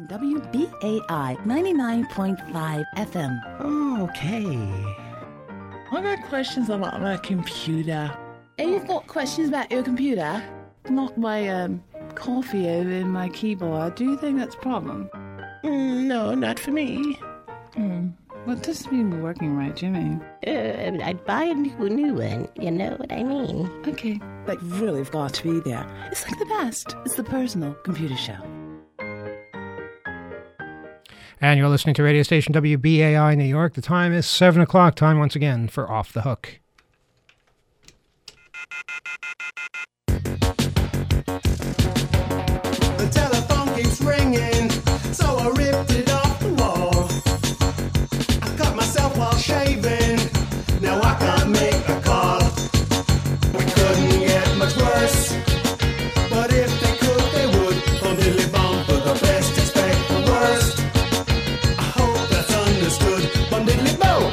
WBAI 99.5 FM. Okay. I got questions about my computer. Hey, you've got questions about your computer? Knock my coffee over in my keyboard. Do you think that's a problem? No, not for me. Well, it doesn't seem to be working right, Jimmy. I'd buy a new one. You know what I mean? Okay. Like, really, you've got to be there. It's like the best. It's the personal computer show. And you're listening to radio station WBAI New York. The time is 7 o'clock. Time once again for Off the Hook. The telephone keeps ringing, so I ripped it off the wall. I cut myself while shaving, now I can't make a call. We couldn't get much worse, but if they could, they would. Bum diddly bum, for the best expect the worst. I hope that's understood. Bum diddly bum.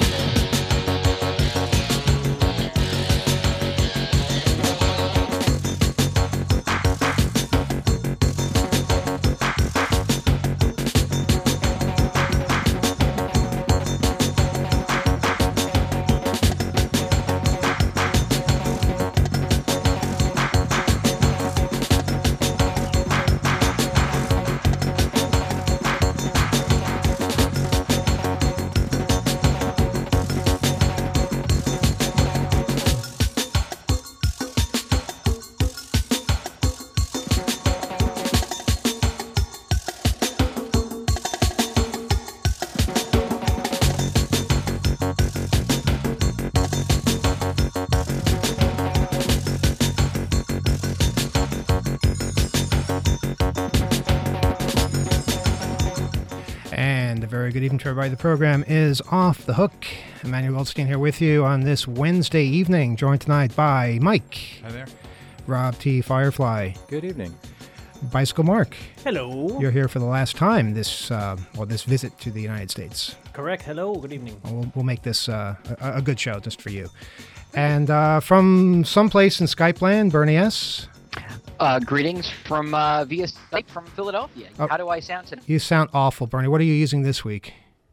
Very good evening to everybody. The program is Off the Hook. Emmanuel Goldstein here with you on this Wednesday evening, joined tonight by Mike. Hi there. Rob T. Firefly. Good evening. Bicycle Mark. Hello. You're here for the last time this visit to the United States. Correct. Hello. Good evening. We'll make this a good show just for you. And from someplace in Skype land, Bernie S. Greetings from via Skype from Philadelphia. Oh. How do I sound today? You sound awful, Bernie. What are you using this week?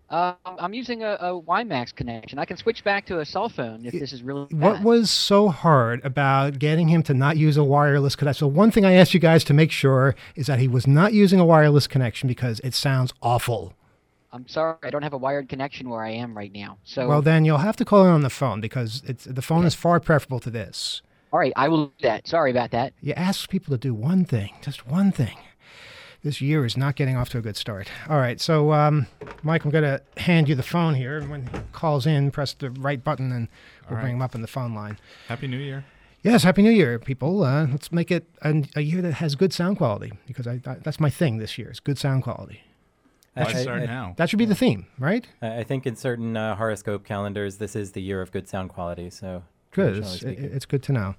I'm using a WiMAX connection. I can switch back to a cell phone if this is really bad. What was so hard about getting him to not use a wireless connection? So one thing I asked you guys to make sure is that he was not using a wireless connection because it sounds awful. I'm sorry, I don't have a wired connection where I am right now. So well, then you'll have to call in on the phone because the phone is far preferable to this. All right, I will do that. Sorry about that. You ask people to do one thing, just one thing. This year is not getting off to a good start. All right, so, Mike, I'm going to hand you the phone here. And when he calls in, press the right button, and we'll bring him up in the phone line. Happy New Year. Yes, Happy New Year, people. Let's make it a year that has good sound quality, because that's my thing this year, is good sound quality. Why start now? That should be the theme, right? I think in certain horoscope calendars, this is the year of good sound quality, so... Good. It's good to know.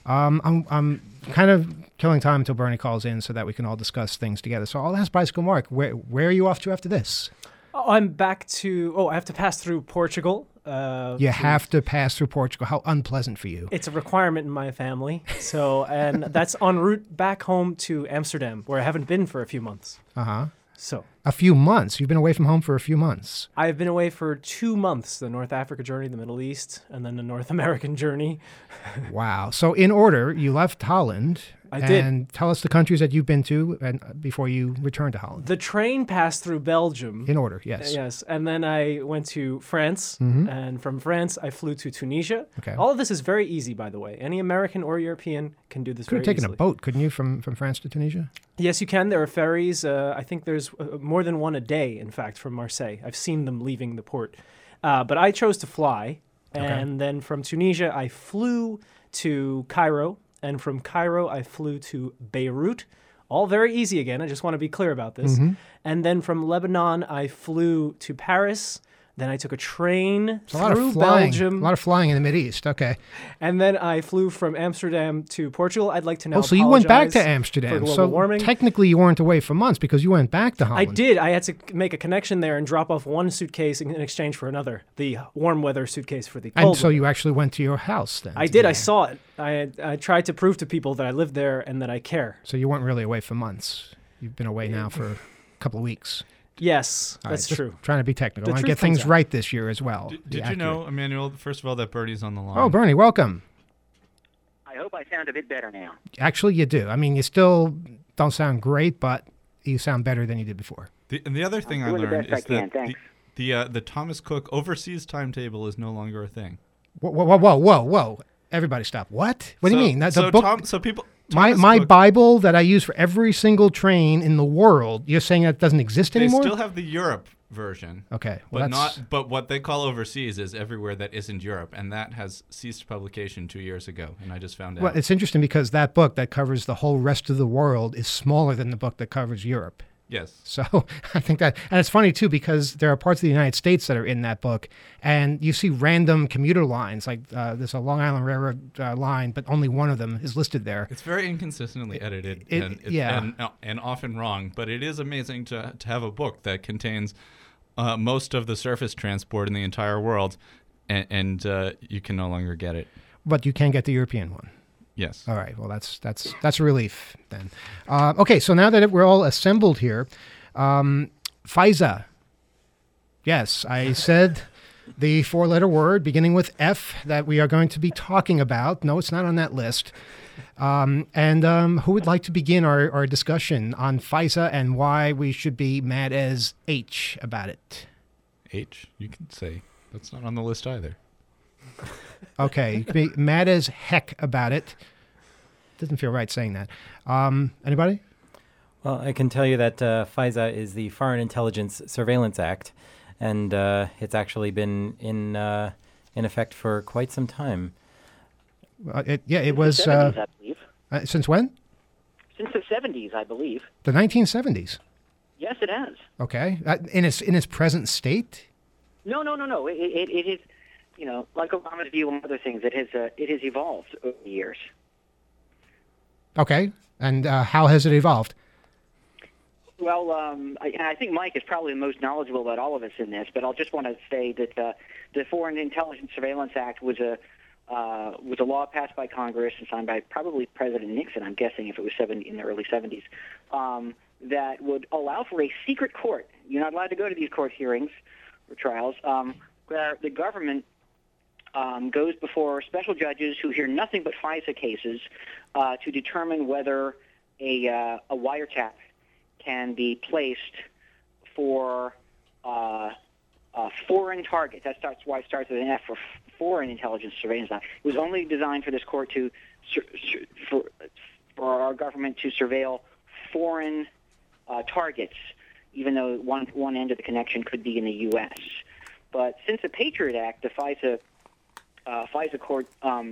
I'm kind of killing time until Bernie calls in so that we can all discuss things together. So I'll ask Bicycle Mark, where are you off to after this? Oh, I'm back to... Oh, I have to pass through Portugal. You have to pass through Portugal. How unpleasant for you. It's a requirement in my family. And that's en route back home to Amsterdam, where I haven't been for a few months. Uh-huh. So... A few months? You've been away from home for a few months. I've been away for 2 months, the North Africa journey, the Middle East, and then the North American journey. Wow. So in order, you left Holland. I did. And tell us the countries that you've been to before you returned to Holland. The train passed through Belgium. In order, yes. Yes. And then I went to France. Mm-hmm. And from France, I flew to Tunisia. Okay. All of this is very easy, by the way. Any American or European can do this very easily. You could have taken easily. a boat, couldn't you, from France to Tunisia? Yes, you can. There are ferries. I think there's more than one a day, in fact, from Marseille. I've seen them leaving the port. But I chose to fly. And then from Tunisia, I flew to Cairo. And from Cairo, I flew to Beirut. All very easy again. I just want to be clear about this. Mm-hmm. And then from Lebanon, I flew to Paris. Then I took a train through Belgium. A lot of flying in the Mideast, okay. And then I flew from Amsterdam to Portugal. I'd like to now so you went back to for Amsterdam. global warming. Technically you weren't away for months because you went back to Holland. I did. I had to make a connection there and drop off one suitcase in exchange for another, the warm weather suitcase for the cold And so weather. you actually went to your house then? I did. I saw it. I tried to prove to people that I live there and that I care. So you weren't really away for months. You've been away now for couple of weeks. Yes, All that's right, true. Trying to be technical. The I want to truth get things comes out. right this year as well. Did you know, Emmanuel, first of all, that Bernie's on the line? Oh, Bernie, welcome. I hope I sound a bit better now. Actually, you do. I mean, you still don't sound great, but you sound better than you did before. And the other thing I doing the learned best is I can, that thanks. the Thomas Cook overseas timetable is no longer a thing. Whoa. Everybody stop. What? What do you mean? The book, my Cook, Bible that I use for every single train in the world, you're saying that doesn't exist anymore? They still have the Europe version. Okay. Well, but what they call overseas is everywhere that isn't Europe, and that has ceased publication 2 years ago, and I just found out. Well, it's interesting because that book that covers the whole rest of the world is smaller than the book that covers Europe. Yes. So I think that, and it's funny too because there are parts of the United States that are in that book, and you see random commuter lines, like there's a Long Island Railroad line, but only one of them is listed there. It's very inconsistently edited and often wrong, but it is amazing to have a book that contains most of the surface transport in the entire world, and you can no longer get it. But you can get the European one. Yes. All right. Well, that's a relief then. Okay. So now that we're all assembled here, FISA. Yes, I said the four-letter word beginning with F that we are going to be talking about. No, it's not on that list. And who would like to begin our discussion on FISA and why we should be mad as H about it? H? You can say. That's not on the list either. Okay, you can be mad as heck about it. Doesn't feel right saying that. Anybody? Well, I can tell you that FISA is the Foreign Intelligence Surveillance Act, and it's actually been in effect for quite some time. It was. The 70s, I believe. Since when? Since the 70s, I believe. The 1970s. Yes, it has. Okay, in its present state. No. It is, like Obama's view and other things. It has evolved over the years. Okay, and how has it evolved? Well, I think Mike is probably the most knowledgeable about all of us in this, but I'll just want to say that the Foreign Intelligence Surveillance Act was a law passed by Congress and signed by probably President Nixon, I'm guessing, if it was in the early 70s, that would allow for a secret court. You're not allowed to go to these court hearings or trials, where the government goes before special judges who hear nothing but FISA cases to determine whether a wiretap can be placed for foreign targets. That's why it starts with an F, for Foreign Intelligence Surveillance Act. It was only designed for this court for our government to surveil foreign targets, even though one end of the connection could be in the U.S. But since the Patriot Act, the FISA court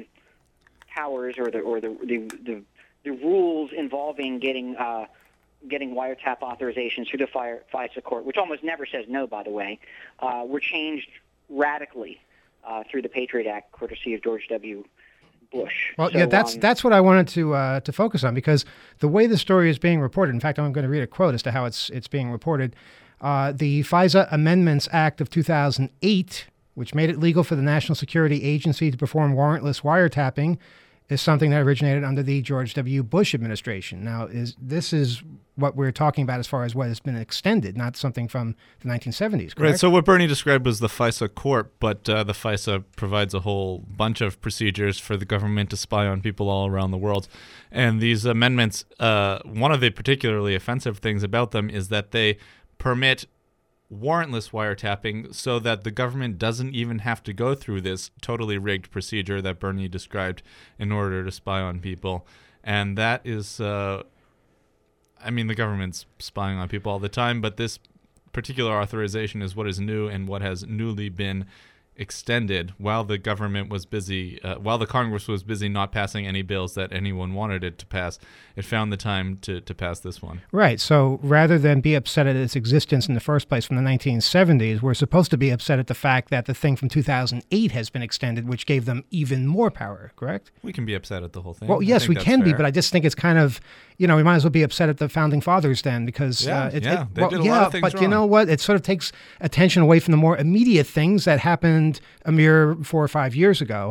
powers or the rules involving getting wiretap authorizations through the FISA court, which almost never says no, by the way, were changed radically through the Patriot Act, courtesy of George W. Bush. Well, so, that's what I wanted to focus on, because the way the story is being reported, in fact, I'm going to read a quote as to how it's being reported. The FISA Amendments Act of 2008, which made it legal for the National Security Agency to perform warrantless wiretapping, is something that originated under the George W. Bush administration. Now, this is what we're talking about as far as what has been extended, not something from the 1970s, correct? Right, so what Bernie described was the FISA court, but the FISA provides a whole bunch of procedures for the government to spy on people all around the world. And these amendments, one of the particularly offensive things about them is that they permit warrantless wiretapping so that the government doesn't even have to go through this totally rigged procedure that Bernie described in order to spy on people. And that is, the government's spying on people all the time, but this particular authorization is what is new and what has newly been extended while the government was busy, while the Congress was busy not passing any bills that anyone wanted it to pass. It found the time to pass this one. Right. So rather than be upset at its existence in the first place from the 1970s, we're supposed to be upset at the fact that the thing from 2008 has been extended, which gave them even more power, correct? We can be upset at the whole thing. Well, yes, we can be, but I just think it's kind of, we might as well be upset at the Founding Fathers then, because they did a lot of things but wrong. You know what? It sort of takes attention away from the more immediate things that happened a mere 4 or 5 years ago.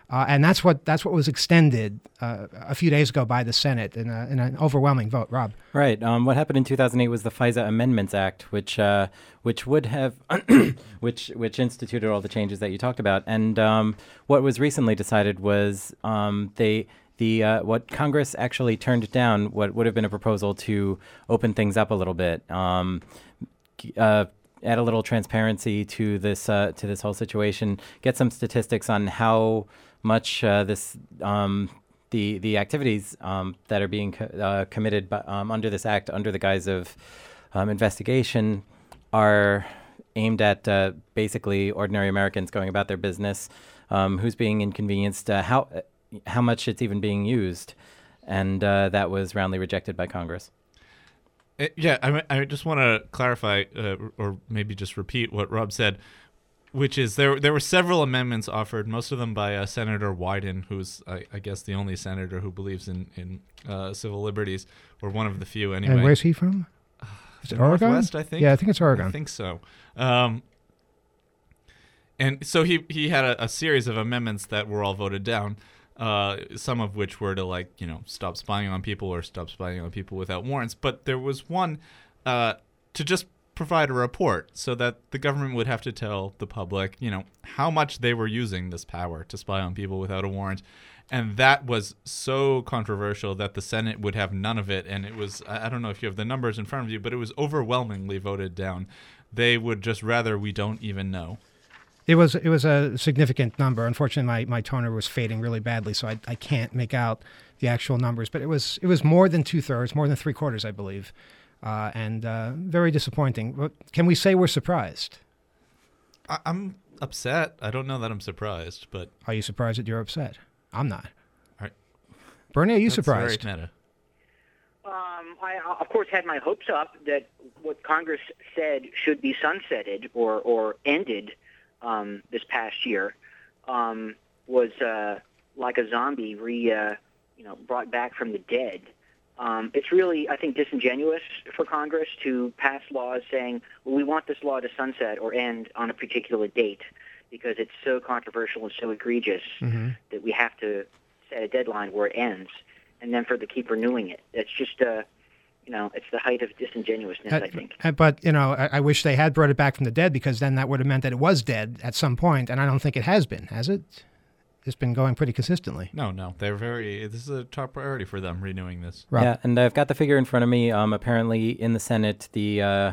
And that's what was extended a few days ago by the Senate in an overwhelming vote. Rob, Right. What happened in 2008 was the FISA Amendments Act, which would have which instituted all the changes that you talked about. And what was recently decided was what Congress actually turned down, what would have been a proposal to open things up a little bit, add a little transparency to this whole situation, get some statistics on how much the activities that are being committed under this act, under the guise of investigation, are aimed at basically ordinary Americans going about their business, who's being inconvenienced, how much it's even being used, and that was roundly rejected by Congress. I just want to clarify, or maybe just repeat what Rob said, which is there were several amendments offered, most of them by Senator Wyden, who's, I guess, the only senator who believes in civil liberties, or one of the few anyway. And where's he from? Is it Oregon? Northwest, I think. Yeah, I think it's Oregon. I think so. And so he had a series of amendments that were all voted down, some of which were to stop spying on people or stop spying on people without warrants. But there was one to just provide a report so that the government would have to tell the public, how much they were using this power to spy on people without a warrant. And that was so controversial that the Senate would have none of it. And it was, I don't know if you have the numbers in front of you, but it was overwhelmingly voted down. They would just rather we don't even know. It was a significant number. Unfortunately, my toner was fading really badly, so I can't make out the actual numbers. But it was more than 2/3, more than 3/4, I believe, and very disappointing. Can we say we're surprised? I'm upset. I don't know that I'm surprised, but are you surprised that you're upset? I'm not. All right. Bernie, are you That's surprised? Very meta. I, of course, had my hopes up that what Congress said should be sunsetted or ended this past year was like a zombie brought back from the dead. It's really, I think, disingenuous for Congress to pass laws saying, well, we want this law to sunset or end on a particular date because it's so controversial and so egregious that we have to set a deadline where it ends, and then for them to keep renewing it. It's just it's the height of disingenuousness, I think. But, I wish they had brought it back from the dead, because then that would have meant that it was dead at some point, and I don't think it has been, has it? It's been going pretty consistently. No. This is a top priority for them, renewing this. Rob? Yeah, and I've got the figure in front of me. Apparently, in the Senate, the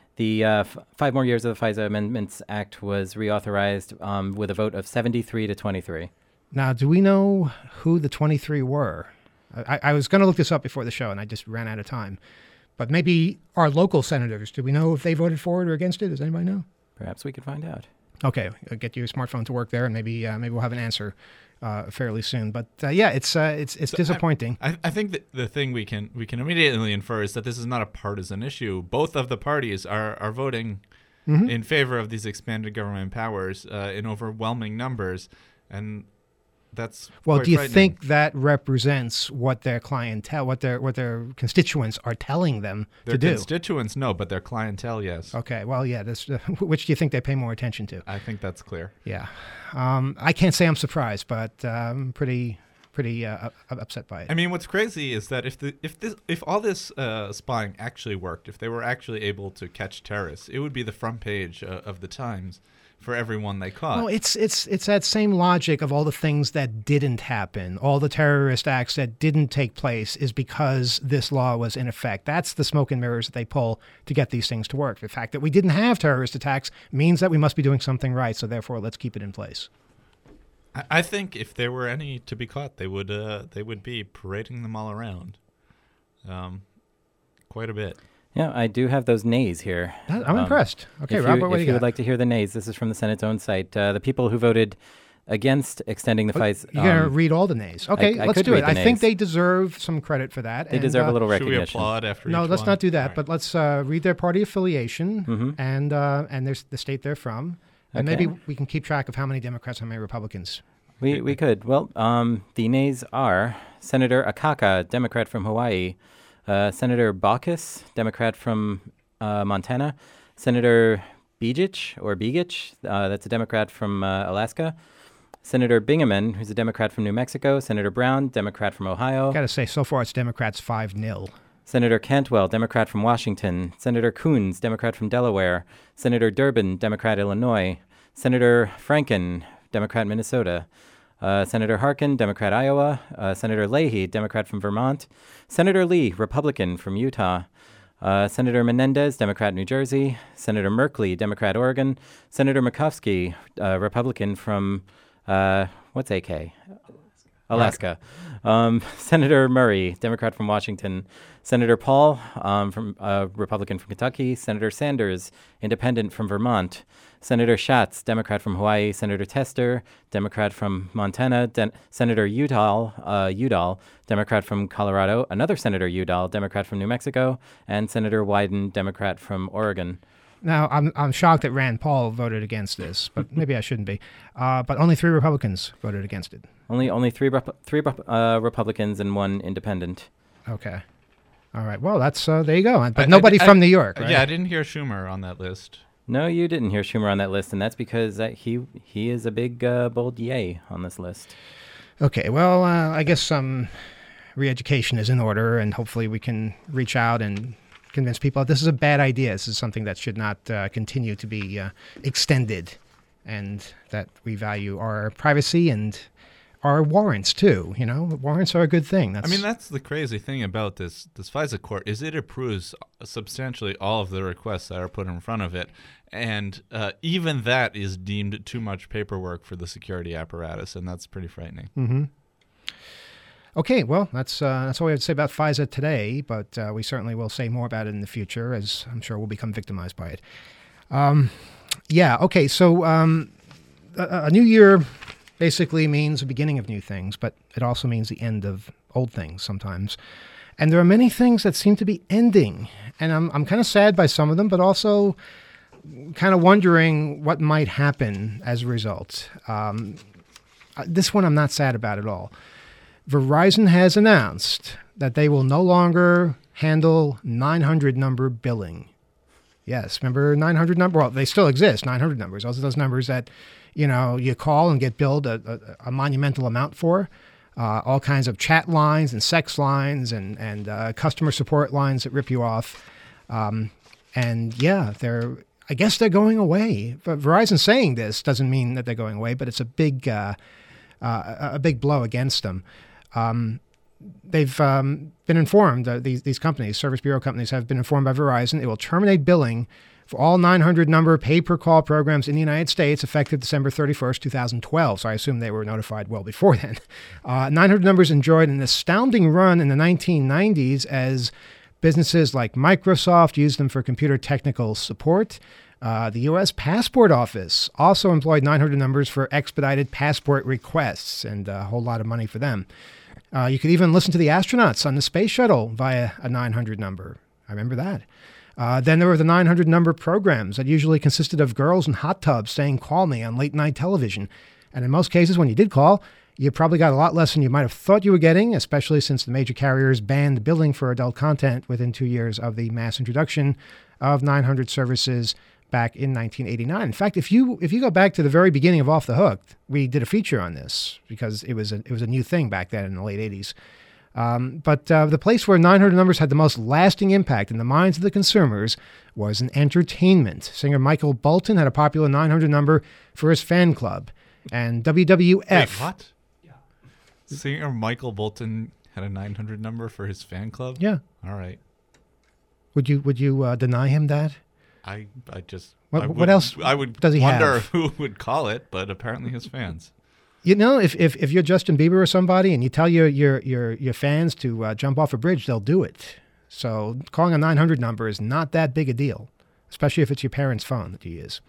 5 more years of the FISA Amendments Act was reauthorized with a vote of 73 to 23. Now, do we know who the 23 were? I was going to look this up before the show, and I just ran out of time. But maybe our local senators, do we know if they voted for it or against it? Does anybody know? Perhaps we could find out. Okay, get your smartphone to work there, and maybe we'll have an answer fairly soon. But it's disappointing. I think that the thing we can immediately infer is that this is not a partisan issue. Both of the parties are voting in favor of these expanded government powers in overwhelming numbers, and that's do you frightening. think that represents what their clientele, what their constituents are telling them Their to do? constituents, no, but their clientele, yes. Okay, well, yeah. Which do you think they pay more attention to? I think that's clear. Yeah, I can't say I'm surprised, but I'm pretty upset by it. I mean, what's crazy is that if all this spying actually worked, if they were actually able to catch terrorists, it would be the front page of the Times for everyone they caught. Well, it's that same logic of all the things that didn't happen, all the terrorist acts that didn't take place, is because this law was in effect. That's the smoke and mirrors that they pull to get these things to work. The fact that we didn't have terrorist attacks means that we must be doing something right, so therefore let's keep it in place. I think if there were any to be caught, they would be parading them all around, quite a bit. Yeah, I do have those nays here. I'm impressed. Okay, Robert, Robert, what do if you would got? like to hear the nays, this is from the Senate's own site. The people who voted against extending the FISA... You're going to read all the nays. Okay, I let's could do read it. the I think nays. they deserve some credit for that. They deserve a little Should we recognition. applaud after No, each let's one? not do that. All right. But let's read their party affiliation and there's the state they're from. And Okay. maybe we can keep track of how many Democrats, how many Republicans. We could. Well, the nays are Senator Akaka, Democrat from Hawaii, Senator Baucus, Democrat from Montana, Senator Begich, that's a Democrat from Alaska, Senator Bingaman, who's a Democrat from New Mexico. Senator Brown, Democrat from Ohio. Got to say, so far it's Democrats 5-0. Senator Cantwell, Democrat from Washington. Senator Coons, Democrat from Delaware. Senator Durbin, Democrat Illinois. Senator Franken, Democrat Minnesota. Senator Harkin, Democrat Iowa. Senator Leahy, Democrat from Vermont. Senator Lee, Republican from Utah. Senator Menendez, Democrat New Jersey. Senator Merkley, Democrat Oregon. Senator Murkowski, Republican from, what's AK? Alaska. Senator Murray, Democrat from Washington. Senator Paul, from Republican from Kentucky. Senator Sanders, Independent from Vermont. Senator Schatz, Democrat from Hawaii. Senator Tester, Democrat from Montana. Senator Udall, Democrat from Colorado. Another Senator Udall, Democrat from New Mexico. And Senator Wyden, Democrat from Oregon. Now, I'm shocked that Rand Paul voted against this, but maybe I shouldn't be. But only 3 Republicans voted against it. Only three Republicans and 1 independent. Okay. All right. Well, that's there you go. But nobody from New York, right? Yeah, I didn't hear Schumer on that list. No, you didn't hear Schumer on that list, and that's because he is a big, bold yay on this list. Okay. Well, I guess some re-education is in order, and hopefully we can reach out and convince people that this is a bad idea. This is something that should not continue to be extended, and that we value our privacy and our warrants too. You know, warrants are a good thing. That's the crazy thing about this FISA court is it approves substantially all of the requests that are put in front of it, and even that is deemed too much paperwork for the security apparatus, and that's pretty frightening. Mm-hmm. Okay, well, that's all we have to say about FISA today, but we certainly will say more about it in the future, as I'm sure we'll become victimized by it. Okay, so a new year basically means the beginning of new things, but it also means the end of old things sometimes. And there are many things that seem to be ending, and I'm kind of sad by some of them, but also kind of wondering what might happen as a result. This one I'm not sad about at all. Verizon has announced that they will no longer handle 900 number billing. Yes, remember 900 number? Well, they still exist, 900 numbers. Those are those numbers that, you call and get billed a monumental amount for. All kinds of chat lines and sex lines and customer support lines that rip you off. I guess they're going away. But Verizon saying this doesn't mean that they're going away, but it's a big blow against them. They've been informed, these companies, service bureau companies, have been informed by Verizon it will terminate billing for all 900 number pay-per-call programs in the United States effective December 31st, 2012. So I assume they were notified well before then. 900 numbers enjoyed an astounding run in the 1990s as businesses like Microsoft used them for computer technical support. The U.S. Passport Office also employed 900 numbers for expedited passport requests, and a whole lot of money for them. You could even listen to the astronauts on the space shuttle via a 900 number. I remember that. Then there were the 900 number programs that usually consisted of girls in hot tubs saying, "Call me" on late night television. And in most cases, when you did call, you probably got a lot less than you might have thought you were getting, especially since the major carriers banned billing for adult content within 2 years of the mass introduction of 900 services back in 1989. In fact, if you go back to the very beginning of Off the Hook, we did a feature on this because it was a new thing back then in the late 80s. But the place where 900 numbers had the most lasting impact in the minds of the consumers was in entertainment. Singer Michael Bolton had a popular 900 number for his fan club. And WWF... Wait, what? Yeah. Singer Michael Bolton had a 900 number for his fan club? Yeah. All right. Would you deny him that? What else does he wonder have? Who would call it, but apparently his fans. If you're Justin Bieber or somebody and you tell your fans to jump off a bridge, they'll do it. So calling a 900 number is not that big a deal, especially if it's your parents' phone that you use.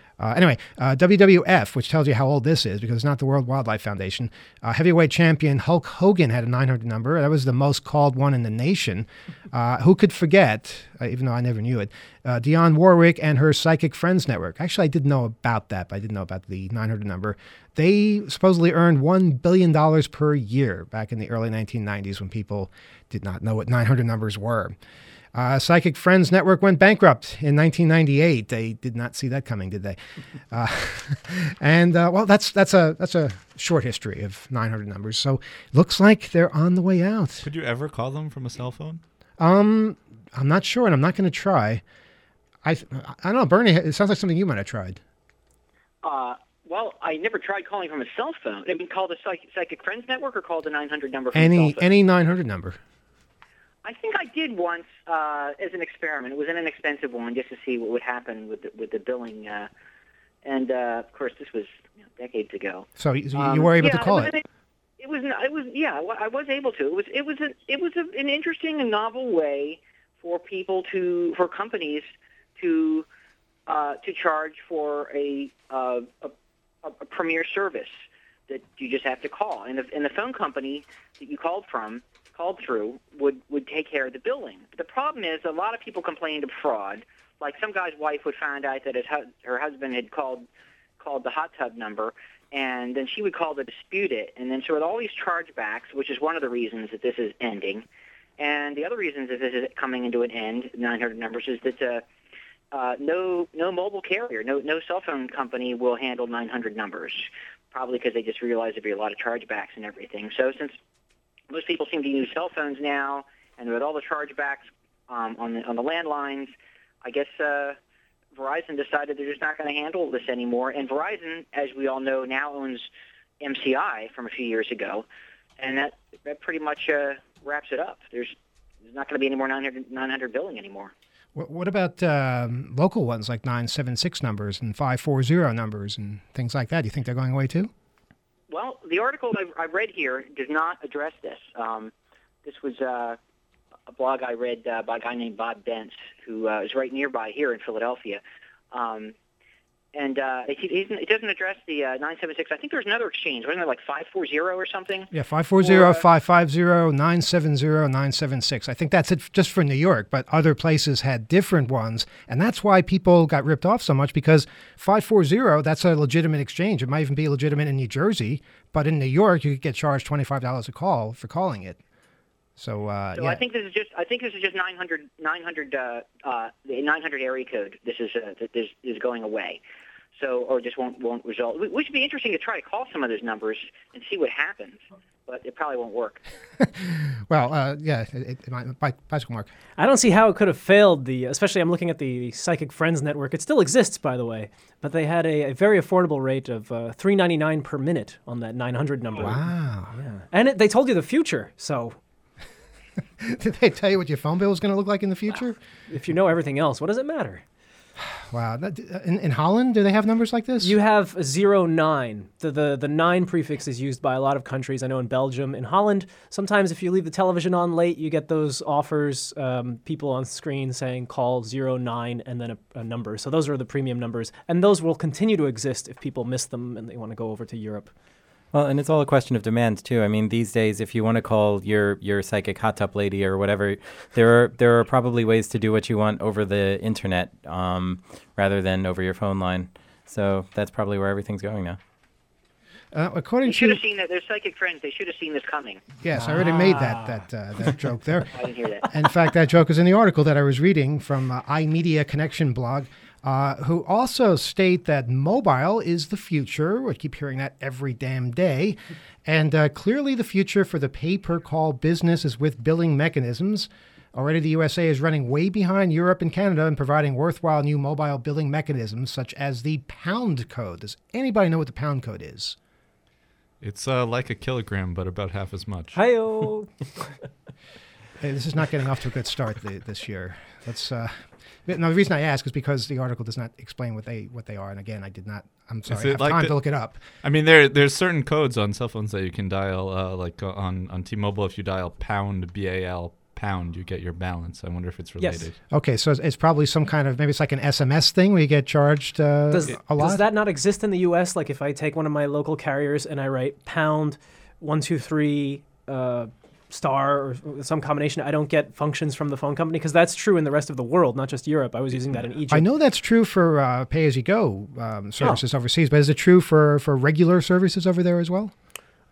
WWF, which tells you how old this is because it's not the World Wildlife Foundation. Heavyweight champion Hulk Hogan had a 900 number. That was the most called one in the nation. Who could forget, even though I never knew it, Dionne Warwick and her Psychic Friends Network. Actually, I did know about that, but I didn't know about the 900 number. They supposedly earned $1 billion per year back in the early 1990s when people did not know what 900 numbers were. Psychic Friends Network went bankrupt in 1998. They did not see that coming, did they? Well, that's a short history of 900 numbers. So looks like they're on the way out. Could you ever call them from a cell phone? I'm not sure, and I'm not going to try. I don't know, Bernie. It sounds like something you might have tried. Well, I never tried calling from a cell phone. I mean, call the Psychic Friends Network or call the 900 number from a cell phone? Any 900 number. I think I did once as an experiment. It was an inexpensive one just to see what would happen with the billing. And of course, this was decades ago. So you were able to call it? It was. Yeah, I was able to. It was an interesting and novel way for companies to charge for a premier service that you just have to call, and the phone company that you called through would take care of the billing. But the problem is a lot of people complained of fraud. Like some guy's wife would find out that her husband had called the hot tub number, and then she would call to dispute it. And then so with all these chargebacks, which is one of the reasons that this is ending, and the other reasons that this is coming into an end, 900 numbers, is that no mobile carrier, no cell phone company will handle 900 numbers, probably because they just realize there'd be a lot of chargebacks and everything. So since most people seem to use cell phones now, and with all the chargebacks on the landlines, I guess Verizon decided they're just not going to handle this anymore. And Verizon, as we all know, now owns MCI from a few years ago, and that pretty much wraps it up. There's not going to be any more 900 billing anymore. What about local ones like 976 numbers and 540 numbers and things like that? Do you think they're going away too? Well, the article I read here does not address this. This was a blog I read by a guy named Bob Bentz, who is right nearby here in Philadelphia. And it doesn't address the 976. I think there's another exchange. Wasn't there like 540 or something? Yeah, 540, 550, 970, 976. I think that's it just for New York, but other places had different ones. And that's why people got ripped off so much, because 540, that's a legitimate exchange. It might even be legitimate in New Jersey, but in New York, you could get charged $25 a call for calling it. So yeah. I think this is just 900 the 900 area code. This is going away. So, or just won't result. Which would be interesting to try to call some of those numbers and see what happens, but it probably won't work. Well, yeah, it might. Bicycle Mark. I don't see how it could have failed. Especially I'm looking at the Psychic Friends Network. It still exists, by the way, but they had a very affordable rate of $3.99 per minute on that 900 number. Wow. Yeah, and they told you the future, so. Did they tell you what your phone bill is going to look like in the future? If you know everything else, what does it matter? Wow. In Holland, do they have numbers like this? You have 09. The 9 prefix is used by a lot of countries. I know in Belgium. In Holland, sometimes if you leave the television on late, you get those offers, people on screen saying call 09 and then a number. So those are the premium numbers. And those will continue to exist if people miss them and they want to go over to Europe. Well, and it's all a question of demand too. I mean, these days, if you want to call your psychic hot tub lady or whatever, there are probably ways to do what you want over the internet rather than over your phone line. So that's probably where everything's going now. According they should have seen that. Their psychic friends. They should have seen this coming. Yes, I already made that joke there. I didn't hear that. In fact, that joke is in the article that I was reading from iMedia Connection blog. Who also state that mobile is the future. We keep hearing that every damn day. And clearly the future for the pay-per-call business is with billing mechanisms. Already the USA is running way behind Europe and Canada in providing worthwhile new mobile billing mechanisms, such as the pound code. Does anybody know what the pound code is? It's like a kilogram, but about half as much. Hi-yo! Hey, this is not getting off to a good start this year. Let's... Now, the reason I ask is because the article does not explain what they are, and again, I'm sorry, I have time to look it up. I mean, there's certain codes on cell phones that you can dial, like on T-Mobile, if you dial pound, BAL, pound, you get your balance. I wonder if it's related. Yes. Okay, so it's probably some kind of, maybe it's like an SMS thing where you get charged a lot? Does that not exist in the U.S.? Like if I take one of my local carriers and I write pound 123 star or some combination, I don't get functions from the phone company? Because that's true in the rest of the world, not just Europe. I was using that in Egypt. I know that's true for pay-as-you-go services overseas, but is it true for regular services over there as well?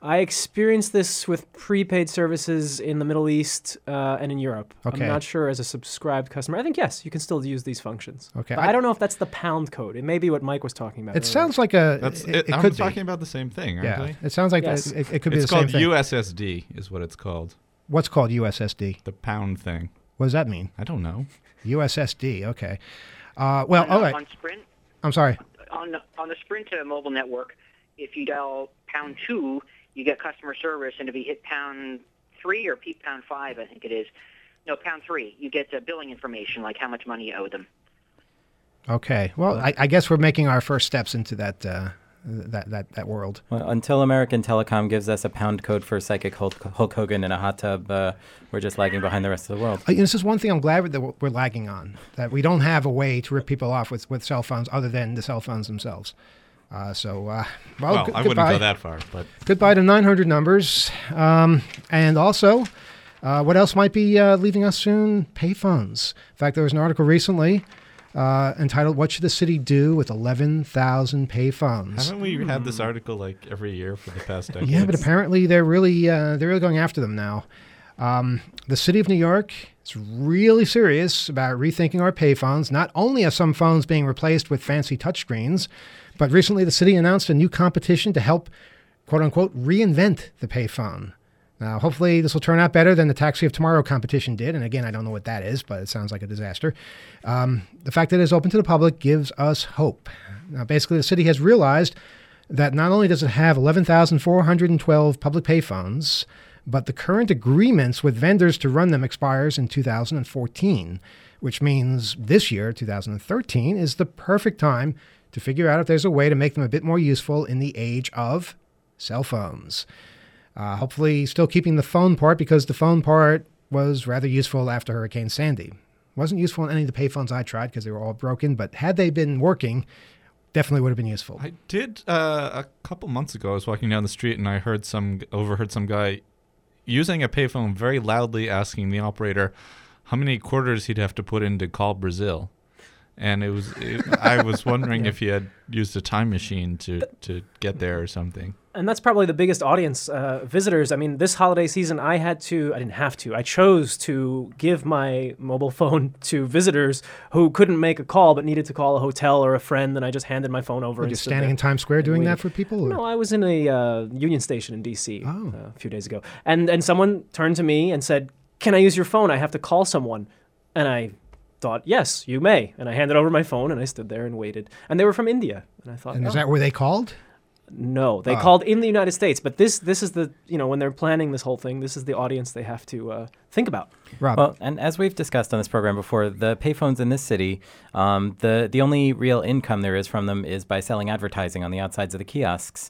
I experienced this with prepaid services in the Middle East and in Europe. Okay. I'm not sure as a subscribed customer. I think, yes, you can still use these functions. Okay. But I don't know if that's the pound code. It may be what Mike was talking about. It earlier. sounds like a. It I'm could talking be. about the same thing, aren't Yeah. we? It sounds like Yes. it could be It's the same called thing. USSD, is what it's called. What's called USSD? The pound thing. What does that mean? I don't know. USSD. Okay. Well, all right. On Sprint, I'm sorry. on the Sprint mobile network, if you dial #2, you get customer service, and if you hit #3 or #5, I think it is, no, #3, you get billing information, like how much money you owe them. Okay. Well, I guess we're making our first steps into that world. Well, until American Telecom gives us a pound code for psychic Hulk Hogan in a hot tub, we're just lagging behind the rest of the world. This is one thing I'm glad that we're lagging on, that we don't have a way to rip people off with cell phones other than the cell phones themselves. Well, I goodbye. wouldn't go that far, but Goodbye to 900 numbers. And also, what else might be leaving us soon? Payphones. In fact, there was an article recently entitled, "What Should the City Do with 11,000 Payphones?" haven't we had this article like every year for the past decade? Yeah, but apparently they're really going after them now. The city of New York is really serious about rethinking our payphones. Not only are some phones being replaced with fancy touchscreens, but recently the city announced a new competition to help, quote unquote, reinvent the payphone. Now, hopefully this will turn out better than the Taxi of Tomorrow competition did. And again, I don't know what that is, but it sounds like a disaster. The fact that it is open to the public gives us hope. Now, basically, the city has realized that not only does it have 11,412 public payphones, but the current agreements with vendors to run them expires in 2014, which means this year, 2013, is the perfect time to figure out if there's a way to make them a bit more useful in the age of cell phones. Hopefully still keeping the phone part, because the phone part was rather useful after Hurricane Sandy. Wasn't useful in any of the payphones I tried because they were all broken, but had they been working, definitely would have been useful. I did a couple months ago. I was walking down the street and I overheard some guy using a payphone very loudly asking the operator how many quarters he'd have to put in to call Brazil. And I was wondering if he had used a time machine to get there or something. And that's probably the biggest audience, visitors. I mean, this holiday season, I chose to give my mobile phone to visitors who couldn't make a call but needed to call a hotel or a friend, and I just handed my phone over. Were you standing in Times Square doing that for people? Or? No, I was in a Union Station in D.C. A few days ago. And someone turned to me and said, "Can I use your phone? I have to call someone." And I thought, "Yes, you may." And I handed over my phone, and I stood there and waited. And they were from India. And I thought, and is that where they called? No, they called in the United States. But this is the, when they're planning this whole thing, this is the audience they have to think about. Rob. Well, and as we've discussed on this program before, the payphones in this city, the only real income there is from them is by selling advertising on the outsides of the kiosks.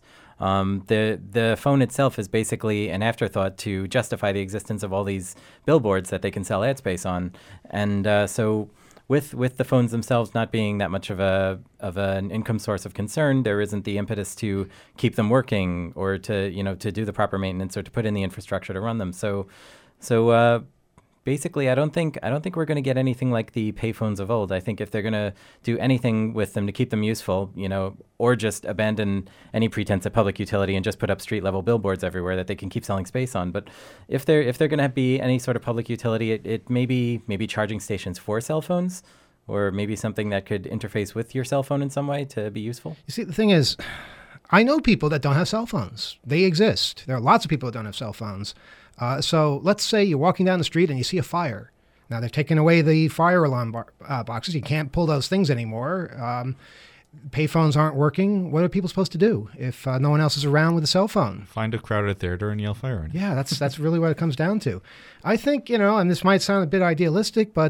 The phone itself is basically an afterthought to justify the existence of all these billboards that they can sell ad space on. And so with the phones themselves not being that much of an income source of concern, there isn't the impetus to keep them working or to do the proper maintenance or to put in the infrastructure to run them. So basically, I don't think we're going to get anything like the payphones of old. I think if they're going to do anything with them to keep them useful, or just abandon any pretense of public utility and just put up street level billboards everywhere that they can keep selling space on. But if they're going to be any sort of public utility, it may be maybe charging stations for cell phones, or maybe something that could interface with your cell phone in some way to be useful. You see, the thing is, I know people that don't have cell phones. They exist. There are lots of people that don't have cell phones. So let's say you're walking down the street and you see a fire. Now, they've taken away the fire alarm boxes. You can't pull those things anymore. Payphones aren't working. What are people supposed to do if no one else is around with a cell phone? Find a crowded theater and yell fire. Yeah, that's really what it comes down to. I think, and this might sound a bit idealistic, but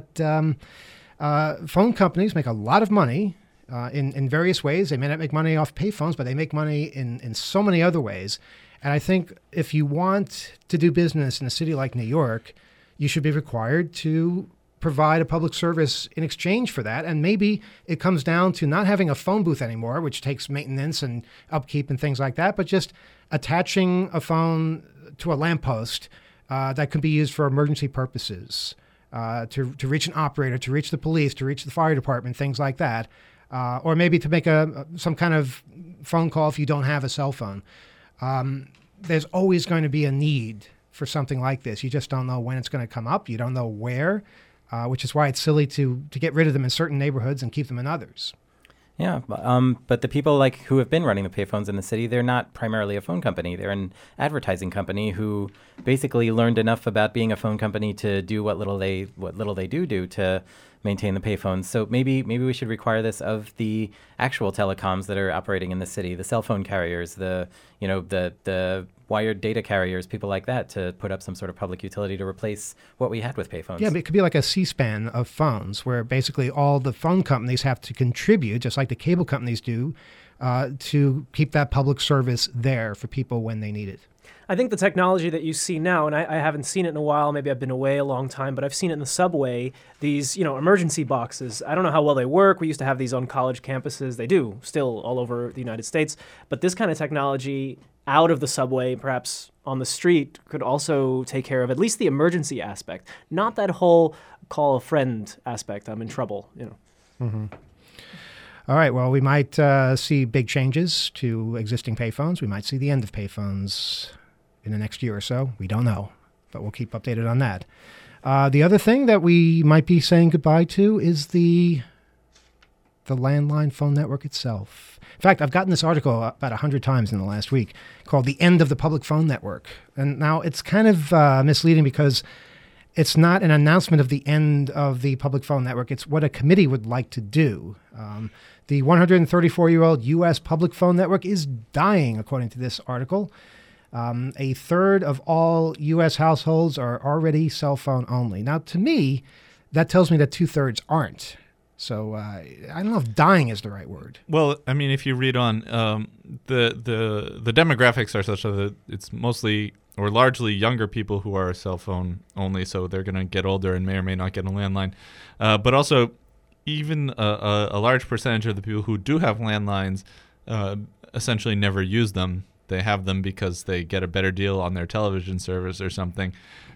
phone companies make a lot of money in various ways. They may not make money off payphones, but they make money in so many other ways. And I think if you want to do business in a city like New York, you should be required to provide a public service in exchange for that. And maybe it comes down to not having a phone booth anymore, which takes maintenance and upkeep and things like that, but just attaching a phone to a lamppost that could be used for emergency purposes, to reach an operator, to reach the police, to reach the fire department, things like that. Or maybe to make some kind of phone call if you don't have a cell phone. there's always going to be a need for something like this. You just don't know when it's going to come up. You don't know where, which is why it's silly to get rid of them in certain neighborhoods and keep them in others. Yeah, but the people who have been running the payphones in the city, they're not primarily a phone company. They're an advertising company who basically learned enough about being a phone company to do what little they do to maintain the payphones. So maybe we should require this of the actual telecoms that are operating in the city, the cell phone carriers, the wired data carriers, people like that, to put up some sort of public utility to replace what we had with payphones. Yeah, but it could be like a C-SPAN of phones, where basically all the phone companies have to contribute, just like the cable companies do, to keep that public service there for people when they need it. I think the technology that you see now, and I haven't seen it in a while, maybe I've been away a long time, but I've seen it in the subway, these, emergency boxes. I don't know how well they work. We used to have these on college campuses. They do, still all over the United States. But this kind of technology out of the subway, perhaps on the street, could also take care of at least the emergency aspect, not that whole call a friend aspect. I'm in trouble, Mm-hmm. All right, well, we might see big changes to existing payphones. We might see the end of payphones in the next year or so. We don't know, but we'll keep updated on that. The other thing that we might be saying goodbye to is the landline phone network itself. In fact, I've gotten this article about 100 times in the last week called The End of the Public Phone Network. And now it's kind of misleading because it's not an announcement of the end of the public phone network. It's what a committee would like to do. The 134-year-old U.S. public phone network is dying, according to this article. A third of all U.S. households are already cell phone only. Now, to me, that tells me that 2/3 aren't. So I don't know if dying is the right word. Well, I mean, if you read on, the demographics are such that it's mostly or largely younger people who are cell phone only, so they're going to get older and may or may not get a landline. But also, even a large percentage of the people who do have landlines essentially never use them. They have them because they get a better deal on their television service or something.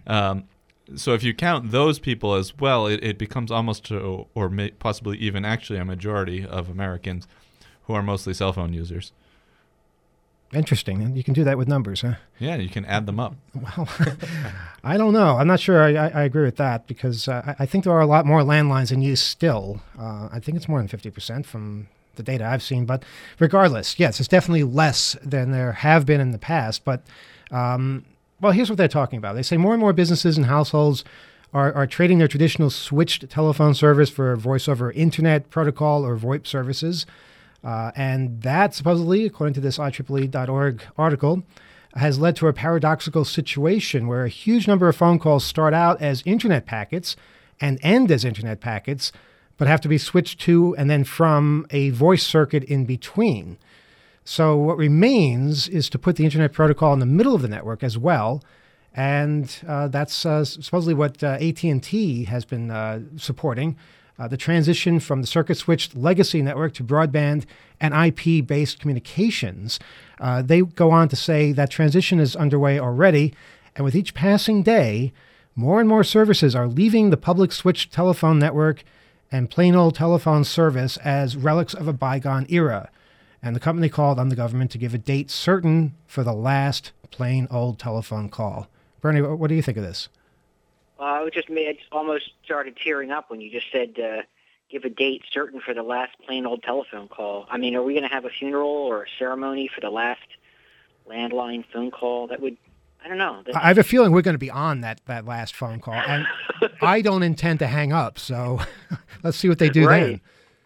So if you count those people as well, it becomes almost possibly even actually a majority of Americans who are mostly cell phone users. Interesting. And you can do that with numbers, huh? Yeah, you can add them up. Well, I don't know. I'm not sure I agree with that because I think there are a lot more landlines in use still. I think it's more than 50% from the data I've seen. But regardless, yes, it's definitely less than there have been in the past. But well, here's what they're talking about. They say more and more businesses and households are trading their traditional switched telephone service for voice over internet protocol or VoIP services. And that supposedly, according to this IEEE.org article, has led to a paradoxical situation where a huge number of phone calls start out as internet packets and end as internet packets, but have to be switched to and then from a voice circuit in between. So what remains is to put the internet protocol in the middle of the network as well. And that's supposedly what AT&T has been supporting. The transition from the circuit-switched legacy network to broadband and IP-based communications. They go on to say that transition is underway already, and with each passing day, more and more services are leaving the public switched telephone network and plain old telephone service as relics of a bygone era. And the company called on the government to give a date certain for the last plain old telephone call. Bernie, what do you think of this? I almost started tearing up when you just said give a date certain for the last plain old telephone call. I mean, are we going to have a funeral or a ceremony for the last landline phone call? That would, I don't know. I have a feeling we're going to be on that last phone call, and I don't intend to hang up. So let's see what they do then.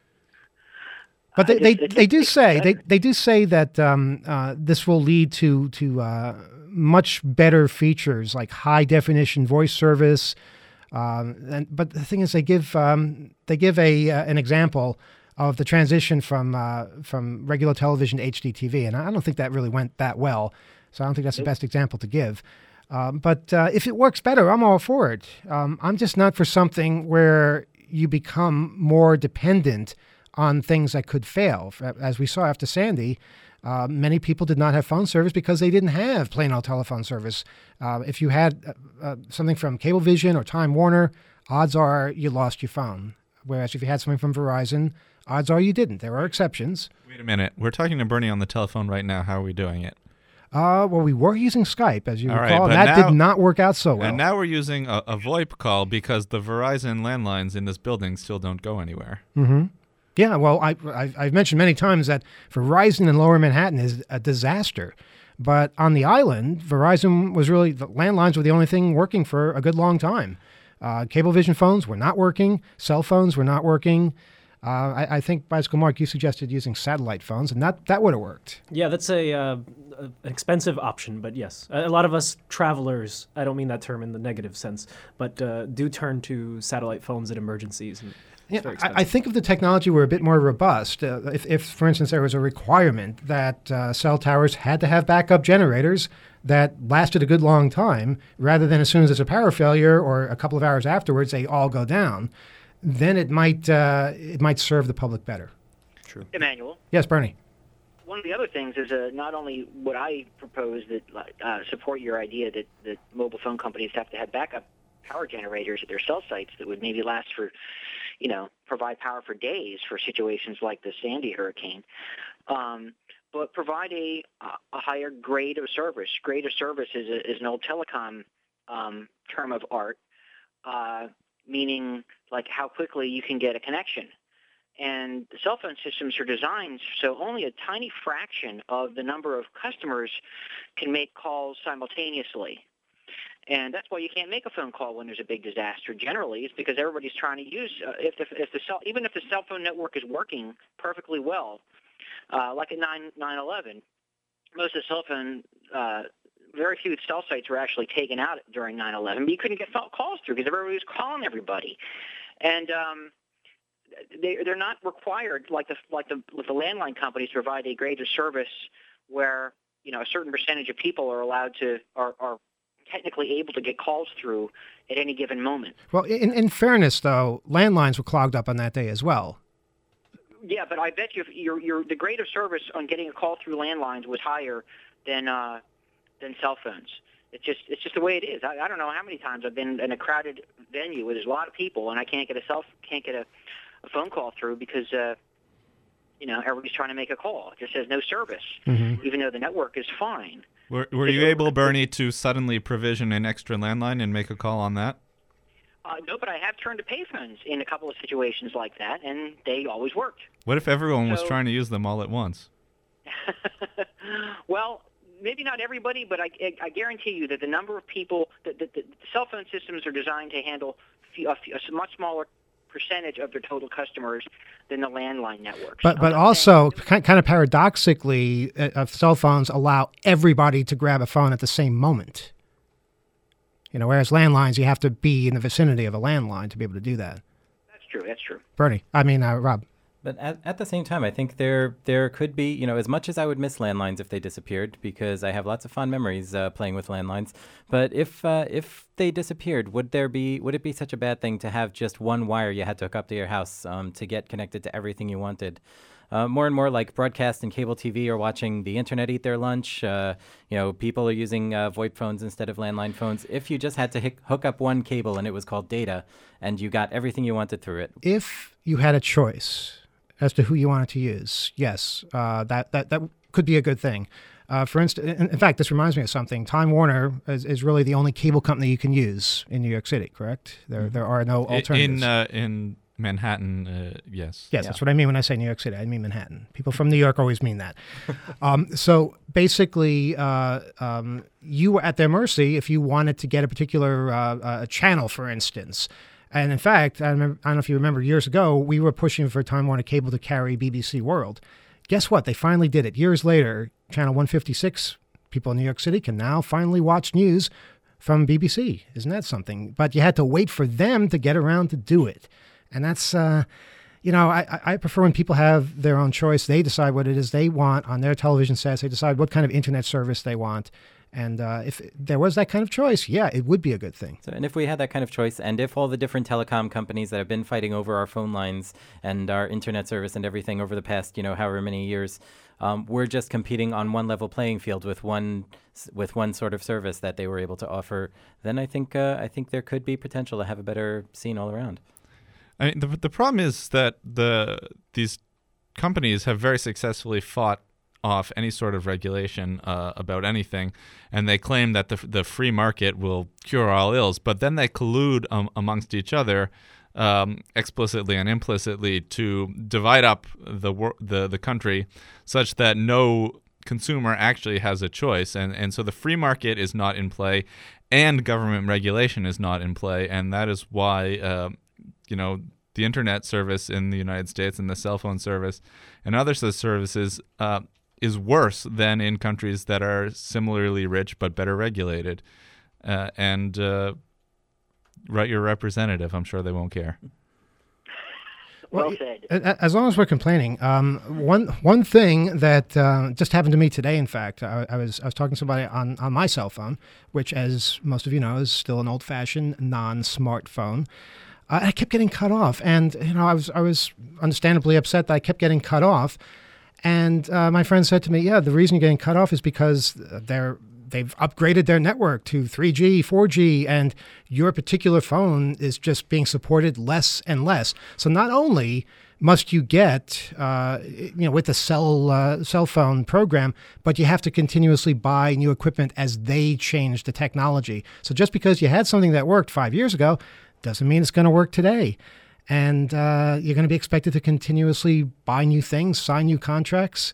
But they do say that this will lead to much better features like high definition voice service. But the thing is, they give an example of the transition from regular television to HDTV, and I don't think that really went that well. So I don't think that's the best example to give. But if it works better, I'm all for it. I'm just not for something where you become more dependent on things that could fail. As we saw after Sandy, many people did not have phone service because they didn't have plain old telephone service. If you had something from Cablevision or Time Warner, odds are you lost your phone. Whereas if you had something from Verizon, odds are you didn't. There are exceptions. Wait a minute. We're talking to Bernie on the telephone right now. How are we doing it? Well, we were using Skype, as you All right, recall, and but that now- did not work out so well. And now we're using a VoIP call because the Verizon landlines in this building still don't go anywhere. Mm-hmm. Yeah, well, I've mentioned many times that Verizon in Lower Manhattan is a disaster. But on the island, Verizon was really, the landlines were the only thing working for a good long time. Cablevision phones were not working. Cell phones were not working. I think, Bicycle Mark, you suggested using satellite phones, and that would have worked. Yeah, that's an expensive option, but yes. A lot of us travelers, I don't mean that term in the negative sense, but do turn to satellite phones in emergencies. And Yeah, it's very expensive. I think if the technology were a bit more robust, if, for instance, there was a requirement that cell towers had to have backup generators that lasted a good long time, rather than as soon as there's a power failure or a couple of hours afterwards, they all go down, then it might serve the public better. True. Emmanuel, Yes, Bernie. one of the other things is not only would I propose that support your idea that mobile phone companies have to have backup power generators at their cell sites that would maybe last for, provide power for days for situations like the Sandy hurricane, but provide a higher grade of service. Grade of service is an old telecom term of art, meaning like how quickly you can get a connection. And the cell phone systems are designed so only a tiny fraction of the number of customers can make calls simultaneously. And that's why you can't make a phone call when there's a big disaster. Generally, it's because everybody's trying to use even if the cell phone network is working perfectly well, like at 9/11, most of the cell phone, very few cell sites were actually taken out during 9/11. But you couldn't get calls through because everybody was calling everybody, and they're not required with the landline companies to provide a grade of service where a certain percentage of people are allowed to are technically able to get calls through at any given moment. Well, in fairness, though, landlines were clogged up on that day as well. Yeah, but I bet you the grade of service on getting a call through landlines was higher than cell phones. It's just the way it is. I don't know how many times I've been in a crowded venue where there's a lot of people and I can't get a phone call through because everybody's trying to make a call. It just says no service, even though the network is fine. Were you able, Bernie, to suddenly provision an extra landline and make a call on that? No, but I have turned to payphones in a couple of situations like that, and they always worked. What if everyone was trying to use them all at once? Well, maybe not everybody, but I guarantee you that the number of people, the cell phone systems are designed to handle a much smaller percentage of their total customers than the landline networks. But also, kind of paradoxically, cell phones allow everybody to grab a phone at the same moment. Whereas landlines, you have to be in the vicinity of a landline to be able to do that. That's true. Bernie, Rob. But at the same time, I think there could be, as much as I would miss landlines if they disappeared, because I have lots of fond memories playing with landlines. But if they disappeared, would it be such a bad thing to have just one wire you had to hook up to your house to get connected to everything you wanted? More and more, like broadcast and cable TV are watching the internet eat their lunch. People are using VoIP phones instead of landline phones. If you just had to hook up one cable and it was called data, and you got everything you wanted through it. If you had a choice as to who you wanted to use, yes, that could be a good thing. For instance, in fact, this reminds me of something. Time Warner is really the only cable company you can use in New York City, correct? There are no alternatives. In Manhattan, yes. Yes, that's what I mean when I say New York City. I mean Manhattan. People from New York always mean that. So basically, you were at their mercy if you wanted to get a particular channel, for instance. And in fact, I don't know if you remember, years ago, we were pushing for Time Warner Cable to carry BBC World. Guess what? They finally did it. Years later, Channel 156, people in New York City can now finally watch news from BBC. Isn't that something? But you had to wait for them to get around to do it. And that's, I prefer when people have their own choice. They decide what it is they want on their television sets. They decide what kind of internet service they want. And if there was that kind of choice, yeah, it would be a good thing. So, and if we had that kind of choice, and if all the different telecom companies that have been fighting over our phone lines and our internet service and everything over the past, however many years, we're just competing on one level playing field with one sort of service that they were able to offer, then I think there could be potential to have a better scene all around. I mean, the problem is that these companies have very successfully fought off any sort of regulation about anything, and they claim that the free market will cure all ills. But then they collude amongst each other, explicitly and implicitly, to divide up the country such that no consumer actually has a choice, and so the free market is not in play, and government regulation is not in play, and that is why the internet service in the United States and the cell phone service and other such services is worse than in countries that are similarly rich but better regulated. And write your representative. I'm sure they won't care. Well said. As long as we're complaining, one thing that just happened to me today, in fact, I was talking to somebody on my cell phone, which, as most of you know, is still an old-fashioned non-smartphone. I kept getting cut off, and I was understandably upset that I kept getting cut off. And my friend said to me, "Yeah, the reason you're getting cut off is because they've upgraded their network to 3G, 4G, and your particular phone is just being supported less and less. So not only must you get, with the cell phone program, but you have to continuously buy new equipment as they change the technology. So just because you had something that worked 5 years ago doesn't mean it's going to work today. And you're going to be expected to continuously buy new things, sign new contracts.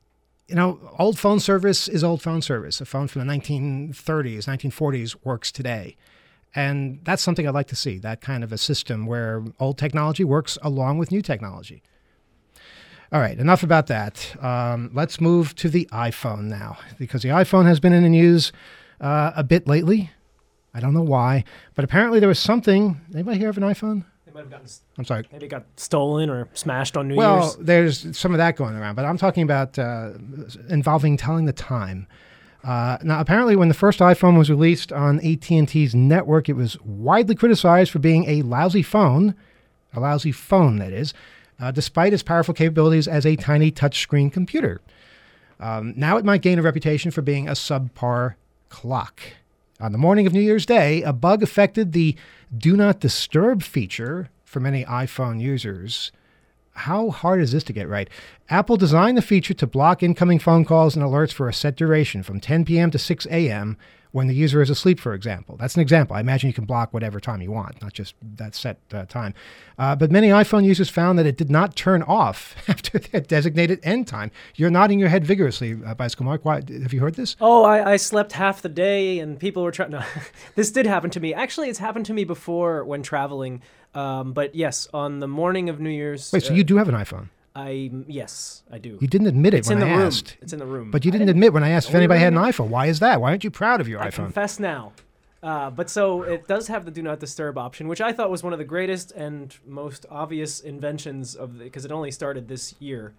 Old phone service is old phone service. A phone from the 1930s, 1940s works today. And that's something I'd like to see, that kind of a system where old technology works along with new technology. All right, enough about that. Let's move to the iPhone now, because the iPhone has been in the news a bit lately. I don't know why, but apparently there was something. Anybody here have an iPhone? They might have gotten. I'm sorry. Maybe it got stolen or smashed on New Year's. Well, there's some of that going around, but I'm talking about involving telling the time. Now, apparently, when the first iPhone was released on AT&T's network, it was widely criticized for being a lousy phone that is, despite its powerful capabilities as a tiny touchscreen computer. Now it might gain a reputation for being a subpar clock. On the morning of New Year's Day, a bug affected the Do Not Disturb feature for many iPhone users. How hard is this to get right? Apple designed the feature to block incoming phone calls and alerts for a set duration from 10 p.m. to 6 a.m. when the user is asleep, for example. That's an example. I imagine you can block whatever time you want, not just that set time. But many iPhone users found that it did not turn off after their designated end time. You're nodding your head vigorously, Bicycle Mark. Why, have you heard this? Oh, I slept half the day and people were trying... No, this did happen to me. Actually, it's happened to me before when traveling. But yes, on the morning of New Year's... Wait, so you do have an iPhone? Yes, I do. You didn't admit it when I asked. It's in the room. But you didn't admit when I asked if anybody had an iPhone. Why is that? Why aren't you proud of your iPhone? I confess now. But so it does have the Do Not Disturb option, which I thought was one of the greatest and most obvious inventions because it only started this year,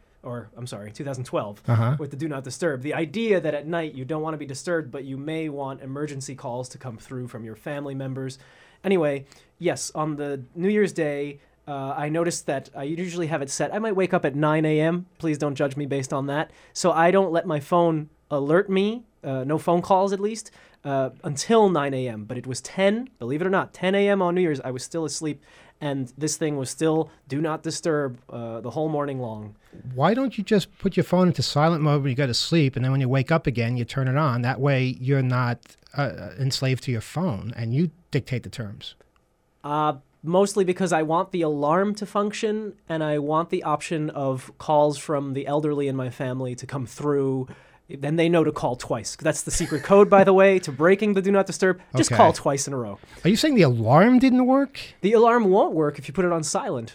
2012, with the Do Not Disturb. The idea that at night you don't want to be disturbed, but you may want emergency calls to come through from your family members. Anyway, yes, on the New Year's Day, I noticed that I usually have it set. I might wake up at 9 a.m. Please don't judge me based on that. So I don't let my phone alert me, no phone calls at least, until 9 a.m. But it was 10, believe it or not, 10 a.m. on New Year's. I was still asleep, and this thing was still Do Not Disturb the whole morning long. Why don't you just put your phone into silent mode when you go to sleep, and then when you wake up again, you turn it on? That way you're not enslaved to your phone, and you dictate the terms. Mostly because I want the alarm to function, and I want the option of calls from the elderly in my family to come through. Then they know to call twice. That's the secret code, by the way, to breaking the Do Not Disturb. Just call twice in a row. Are you saying the alarm didn't work? The alarm won't work if you put it on silent.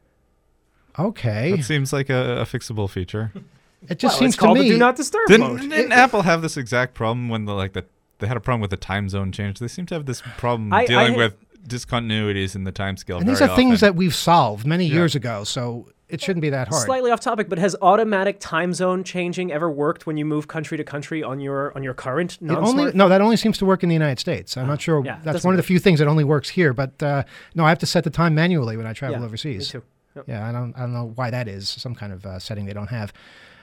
Okay. That seems like a fixable feature. It just it's seems to called me... the Do Not Disturb mode. Didn't Apple have this exact problem when they had a problem with the time zone change? They seem to have this problem dealing with discontinuities in the time scale. And these are things that we've solved many years ago, so it shouldn't be that hard. Slightly off topic, but has automatic time zone changing ever worked when you move country to country on your current non-smart? No, that only seems to work in the United States. I'm not sure. That's one of the few things that only works here. But no, I have to set the time manually when I travel overseas. Me too. Yep. Yeah, I don't know why that is. Some kind of setting they don't have.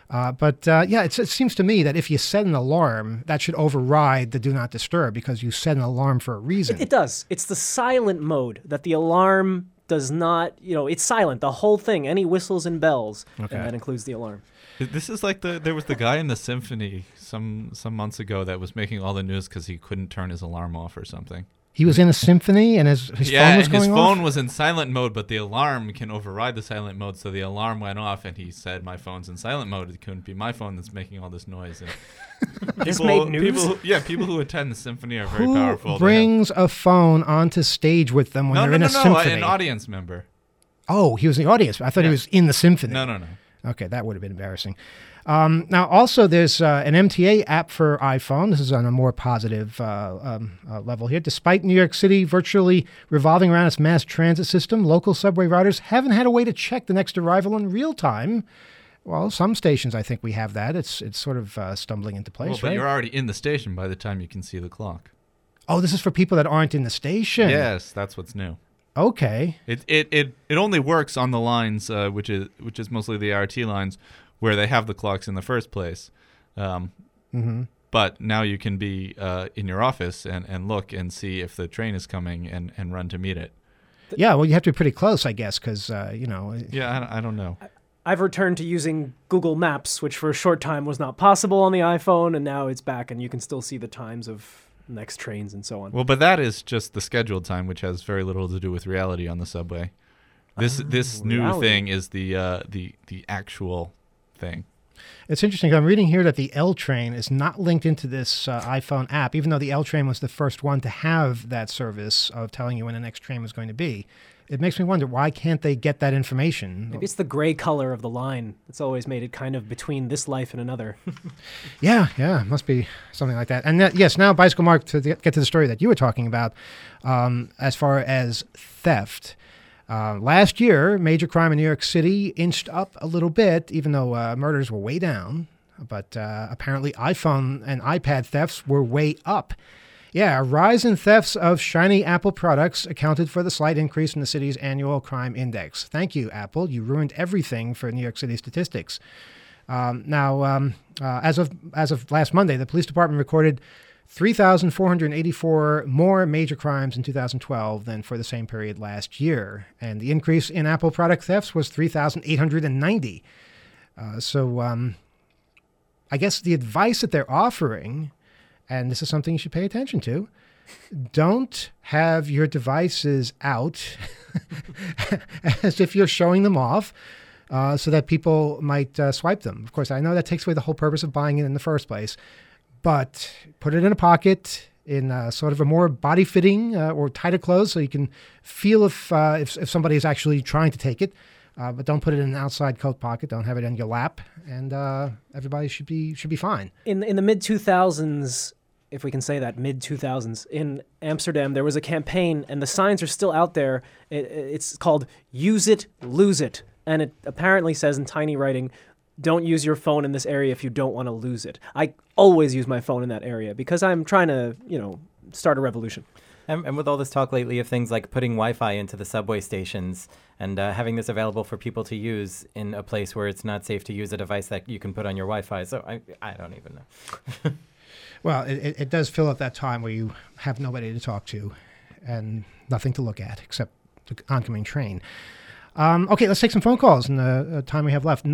It seems to me that if you set an alarm, that should override the Do Not Disturb because you set an alarm for a reason. It does. It's the silent mode that the alarm does not, it's silent, the whole thing, any whistles and bells, Okay. and that includes the alarm. This is like there was the guy in the symphony some months ago that was making all the news because he couldn't turn his alarm off or something. He was in a symphony, and his phone was going off? his phone was in silent mode, but the alarm can override the silent mode, so the alarm went off, and he said, my phone's in silent mode. It couldn't be my phone that's making all this noise. And This made news? People who attend the symphony are very Who powerful. brings a phone onto stage with them when they're in a symphony? An audience member. Oh, he was in the audience. I thought he was in the symphony. No. Okay, that would have been embarrassing. Now, also, there's an MTA app for iPhone. This is on a more positive level here. Despite New York City virtually revolving around its mass transit system, local subway riders haven't had a way to check the next arrival in real time. Well, some stations, I think we have that. It's sort of stumbling into place, But right? you're already in the station by the time you can see the clock. Oh, this is for people that aren't in the station. Yes, that's what's new. Okay. It only works on the lines, which is mostly the RT lines, where they have the clocks in the first place. But now you can be in your office and look and see if the train is coming and run to meet it. Yeah, well, you have to be pretty close, I guess, because, Yeah, I don't know. I've returned to using Google Maps, which for a short time was not possible on the iPhone, and now it's back, and you can still see the times of next trains and so on. Well, but that is just the scheduled time, which has very little to do with reality on the subway. This new reality. thing is the actual thing. It's interesting. I'm reading here that the L train is not linked into this iPhone app, even though the L train was the first one to have that service of telling you when the next train was going to be. It makes me wonder, why can't they get that information? Maybe it's the gray color of the line. It's always made it kind of between this life and another. Yeah, it must be something like that. And yes, now, Bicycle Mark, to get to the story that you were talking about, as far as theft. Last year, major crime in New York City inched up a little bit, even though murders were way down. But apparently iPhone and iPad thefts were way up. Yeah, a rise in thefts of shiny Apple products accounted for the slight increase in the city's annual crime index. Thank you, Apple. You ruined everything for New York City statistics. Now, as of last Monday, the police department recorded 3,484 more major crimes in 2012 than for the same period last year. And the increase in Apple product thefts was 3,890. I guess the advice that they're offering, and this is something you should pay attention to, don't have your devices out as if you're showing them off so that people might swipe them. Of course, I know that takes away the whole purpose of buying it in the first place, but put it in a pocket in sort of a more body-fitting or tighter clothes so you can feel if somebody is actually trying to take it. But don't put it in an outside coat pocket. Don't have it in your lap, and everybody should be fine. In the mid-2000s, if we can say that, mid-2000s, in Amsterdam, there was a campaign, and the signs are still out there. It's called Use It, Lose It. And it apparently says in tiny writing, don't use your phone in this area if you don't want to lose it. I always use my phone in that area because I'm trying to, start a revolution. And with all this talk lately of things like putting Wi-Fi into the subway stations and having this available for people to use in a place where it's not safe to use a device that you can put on your Wi-Fi. So I don't even know. Well, it does fill up that time where you have nobody to talk to and nothing to look at except the oncoming train. Okay, let's take some phone calls in the time we have left.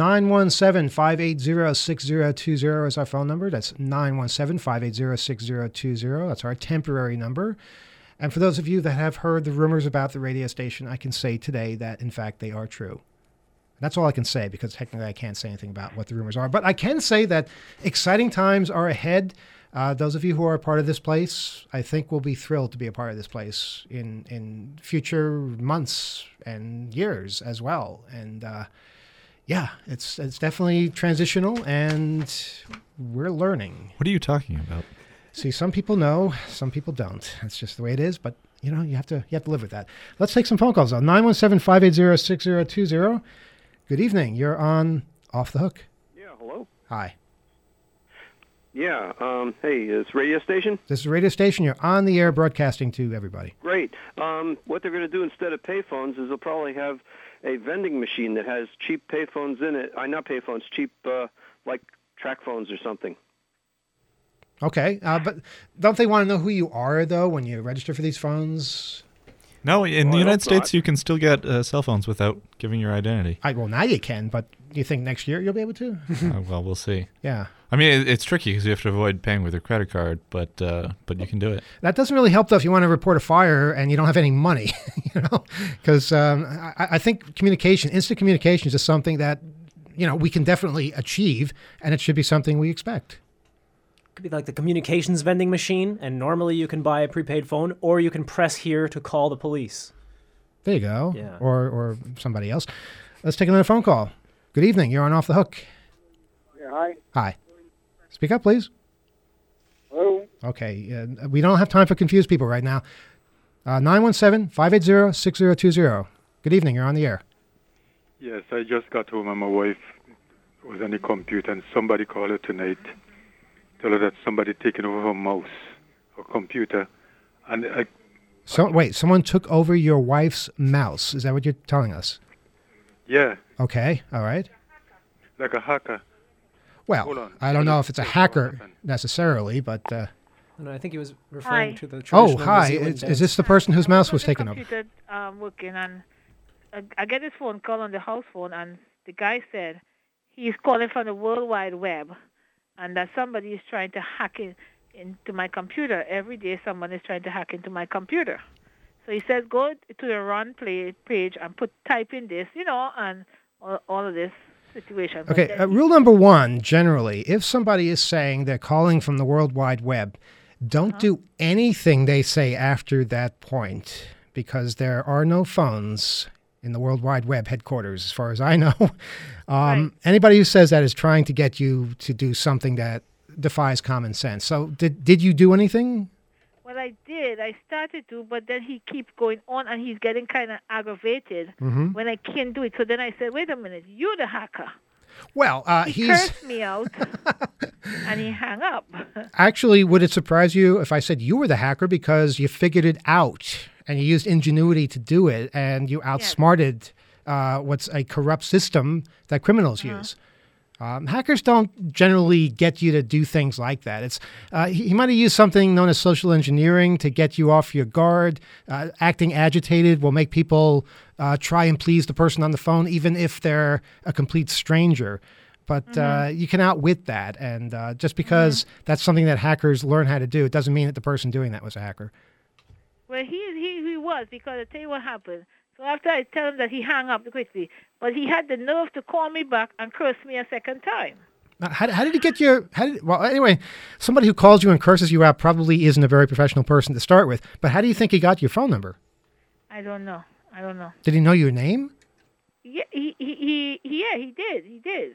917-580-6020 is our phone number. That's 917-580-6020. That's our temporary number. And for those of you that have heard the rumors about the radio station, I can say today that, in fact, they are true. That's all I can say because technically I can't say anything about what the rumors are. But I can say that exciting times are ahead. Those of you who are a part of this place, I think will be thrilled to be a part of this place in future months and years as well. And it's definitely transitional, and we're learning. What are you talking about? See, some people know, some people don't. That's just the way it is. But you have to live with that. Let's take some phone calls though. 917-580-6020. Good evening. You're on Off the Hook. Yeah. Hello. Hi. Yeah. Hey, it's radio station? This is a radio station. You're on the air broadcasting to everybody. Great. What they're going to do instead of payphones is they'll probably have a vending machine that has cheap payphones in it. Not payphones, cheap, like track phones or something. Okay. But don't they want to know who you are, though, when you register for these phones? No, in Well, the I United hope States, not. you can still get cell phones without giving your identity. Well, now you can, but do you think next year you'll be able to? Well, we'll see. Yeah. I mean, it's tricky because you have to avoid paying with your credit card, but you can do it. That doesn't really help, though, if you want to report a fire and you don't have any money, because I think instant communication is just something that, we can definitely achieve, and it should be something we expect. Could be like the communications vending machine, and normally you can buy a prepaid phone, or you can press here to call the police. There you go. Yeah. Or somebody else. Let's take another phone call. Good evening. You're on Off the Hook. Yeah, hi. Hi. Speak up, please. Hello. Okay. We don't have time for confused people right now. 917-580-6020. Good evening. You're on the air. Yes, I just got home and my wife was on the computer and somebody called her tonight. Tell her that somebody taken over her mouse, her computer. And Wait, someone took over your wife's mouse. Is that what you're telling us? Yeah, Okay. All right. like a hacker. Well, Hold on. I don't know if it's a hacker necessarily, but... No, I think he was referring Hi. to the Oh, traditional New hi. Zealand Is this the person whose mouse was taken over? Computer working, and I get this phone call on the house phone, and the guy said he's calling from the World Wide Web, and that somebody is trying to hack into my computer. Every day someone is trying to hack into my computer. So he says, go to the run page and type in this, and all of this situation. But Okay, then rule number one, generally, if somebody is saying they're calling from the World Wide Web, don't do anything they say after that point, because there are no phones in the World Wide Web headquarters, as far as I know. Anybody who says that is trying to get you to do something that defies common sense. So did you do anything? Well, I did. I started to, but then he keeps going on, and he's getting kind of aggravated when I can't do it. So then I said, wait a minute, you're the hacker. Well, He cursed me out, and he hung up. Actually, would it surprise you if I said you were the hacker because you figured it out and you used ingenuity to do it and you outsmarted what's a corrupt system that criminals use? Hackers don't generally get you to do things like that. It's he might have used something known as social engineering to get you off your guard. Acting agitated will make people try and please the person on the phone, even if they're a complete stranger. But you can outwit that. And just because that's something that hackers learn how to do, it doesn't mean that the person doing that was a hacker. Well, he was, because I tell you what happened. So after I tell him that, he hung up quickly. But he had the nerve to call me back and curse me a second time. How did he get your... Well, anyway, somebody who calls you and curses you out probably isn't a very professional person to start with. But how do you think he got your phone number? I don't know. Did he know your name? Yeah, he did.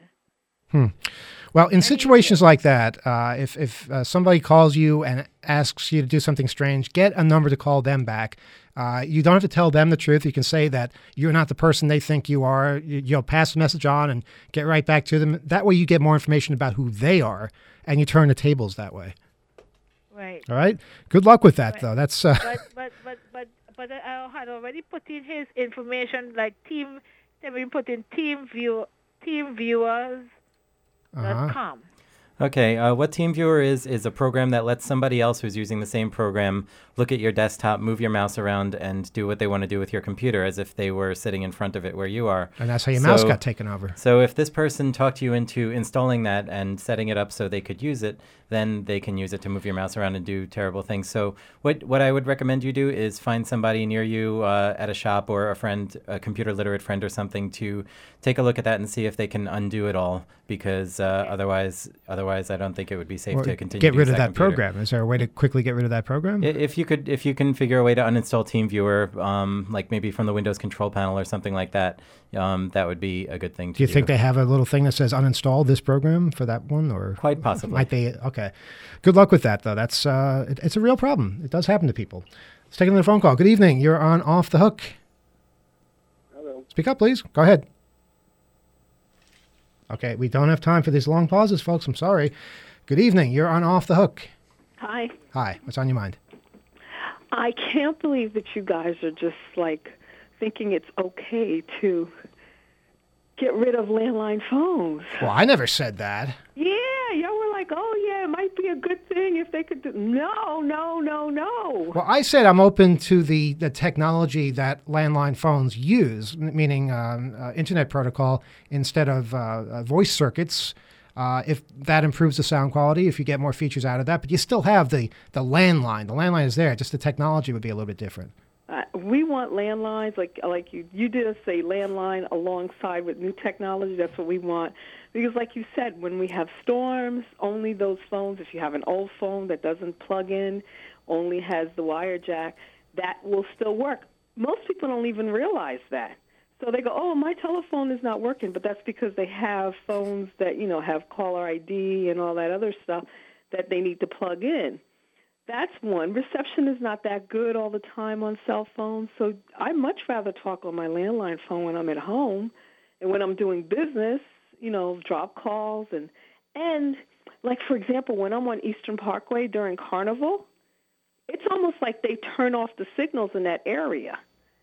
Well, in situations like that, if somebody calls you and asks you to do something strange, get a number to call them back. You don't have to tell them the truth. You can say that you're not the person they think you are. You'll pass the message on and get right back to them. That way you get more information about who they are, and you turn the tables that way. Right. All right? Good luck with that, though. That's... But I had already put in his information, like put in teamviewers.com. Okay, what TeamViewer is a program that lets somebody else who's using the same program look at your desktop, move your mouse around, and do what they want to do with your computer as if they were sitting in front of it where you are. And that's how your mouse got taken over. So if this person talked you into installing that and setting it up so they could use it, then they can use it to move your mouse around and do terrible things. So what I would recommend you do is find somebody near you at a shop or a friend, a computer literate friend or something, to take a look at that and see if they can undo it all, because otherwise I don't think it would be safe to continue get to rid use of that computer. program. Is there a way to quickly get rid of that program? If you can figure a way to uninstall TeamViewer, like maybe from the Windows control panel or something like that, that would be a good thing to do. Do you think they have a little thing that says uninstall this program for that one, or quite possibly might they? Okay, good luck with that, though. That's it's a real problem. It does happen to people. Let's take another phone call. Good evening. You're on Off the Hook. Hello. Speak up, please. Go ahead. Okay, we don't have time for these long pauses, folks. I'm sorry. Good evening. You're on Off the Hook. Hi. Hi. What's on your mind? I can't believe that you guys are just thinking it's okay to get rid of landline phones. Well, I never said that. Yeah, y'all were like, oh yeah, it might be a good thing if they could do. No, no, no, no. Well, I said I'm open to the technology that landline phones use, meaning internet protocol instead of voice circuits. If that improves the sound quality, if you get more features out of that, but you still have the landline. The landline is there, just the technology would be a little bit different. We want landlines, like you did us a landline alongside with new technology. That's what we want. Because like you said, when we have storms, only those phones, if you have an old phone that doesn't plug in, only has the wire jack, that will still work. Most people don't even realize that. So they go, oh, my telephone is not working, but that's because they have phones that, have caller ID and all that other stuff that they need to plug in. That's one. Reception is not that good all the time on cell phones, so I much rather talk on my landline phone when I'm at home and when I'm doing business, drop calls. And like, for example, when I'm on Eastern Parkway during Carnival, it's almost like they turn off the signals in that area,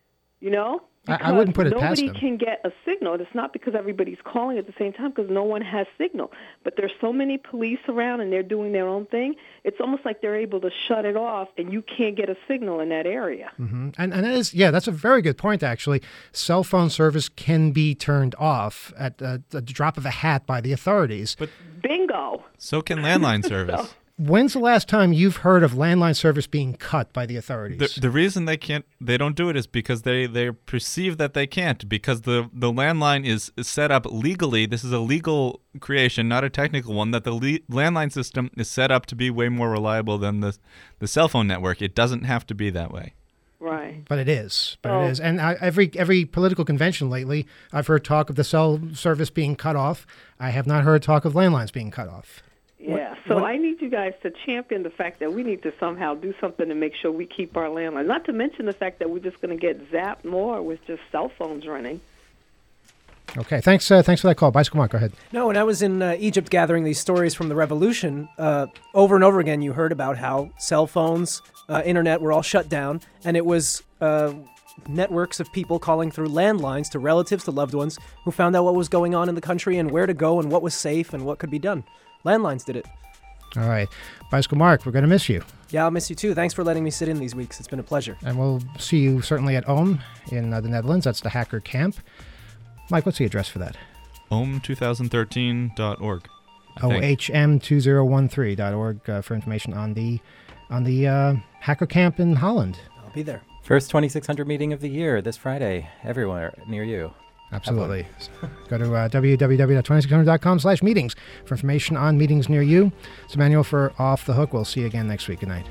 I wouldn't put it past them. Nobody can get a signal. It's not because everybody's calling at the same time, because no one has signal. But there's so many police around, and they're doing their own thing. It's almost like they're able to shut it off, and you can't get a signal in that area. Mm-hmm. And that is, that's a very good point, actually. Cell phone service can be turned off at the drop of a hat by the authorities. But bingo. So can landline service. When's the last time you've heard of landline service being cut by the authorities? The reason they don't do it is because they perceive that they can't, because the landline is set up legally. This is a legal creation, not a technical one, that the landline system is set up to be way more reliable than the cell phone network. It doesn't have to be that way. Right. But it is. It is. And every political convention lately, I've heard talk of the cell service being cut off. I have not heard talk of landlines being cut off. Yeah, so I need you guys to champion the fact that we need to somehow do something to make sure we keep our landlines. Not to mention the fact that we're just going to get zapped more with just cell phones running. Okay, thanks for that call. Bicycle Mark, go ahead. No, when I was in Egypt gathering these stories from the revolution, over and over again you heard about how cell phones, internet were all shut down, and it was networks of people calling through landlines to relatives, to loved ones, who found out what was going on in the country and where to go and what was safe and what could be done. Landlines did it. All right. Bicycle Mark, we're going to miss you. Yeah, I'll miss you too. Thanks for letting me sit in these weeks. It's been a pleasure. And we'll see you certainly at OHM in the Netherlands. That's the Hacker Camp. Mike, what's the address for that? ohm2013.org. ohm2013.org for information on the Hacker Camp in Holland. I'll be there. First 2600 meeting of the year this Friday, everywhere near you. Absolutely. Go to www.2600.com/meetings for information on meetings near you. It's Emmanuel for Off the Hook. We'll see you again next week. Good night.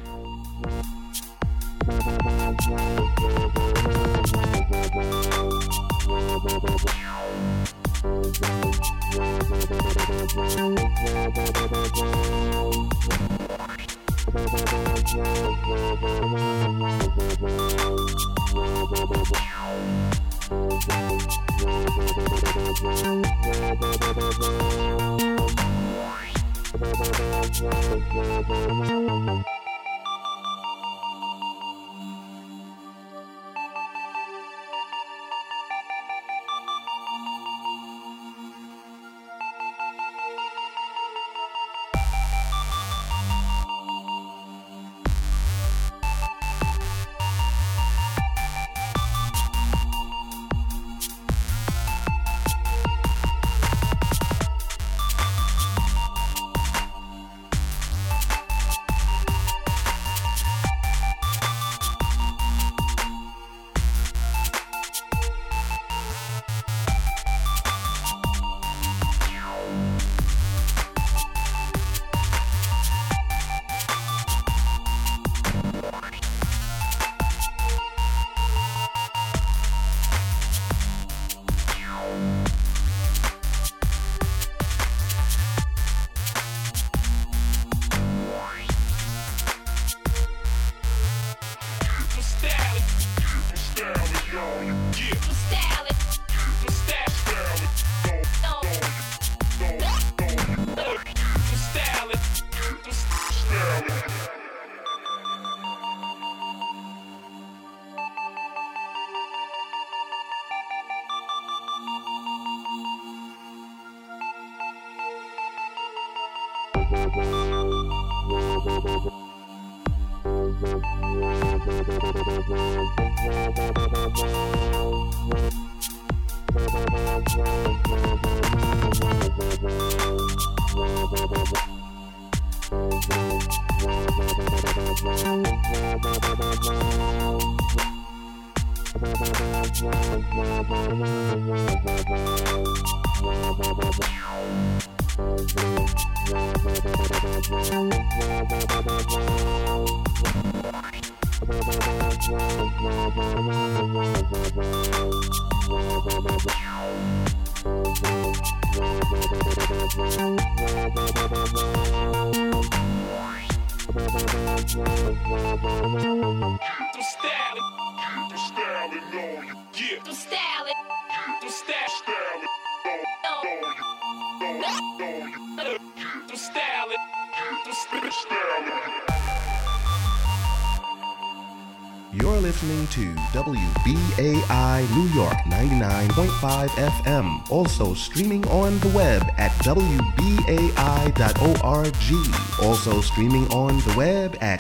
You're listening to WBAI New York 99.5 FM. Also streaming on the web at WBAI.org. Also streaming on the web at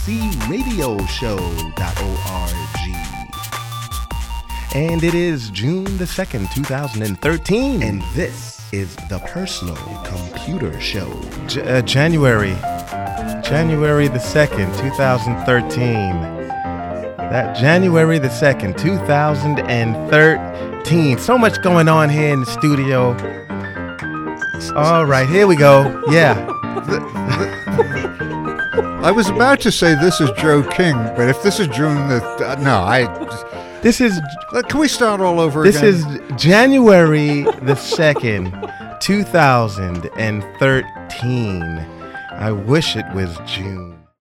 TCRadioshow.org. And it is June the 2nd, 2013. And this is the Personal Computer Show. January the 2nd, 2013. That January the 2nd, 2013. So much going on here in the studio. All right, here we go. Yeah. I was about to say this is Joe King, but if this is June the... This is... Can we start all over again? This is January the 2nd, 2013. I wish it was June.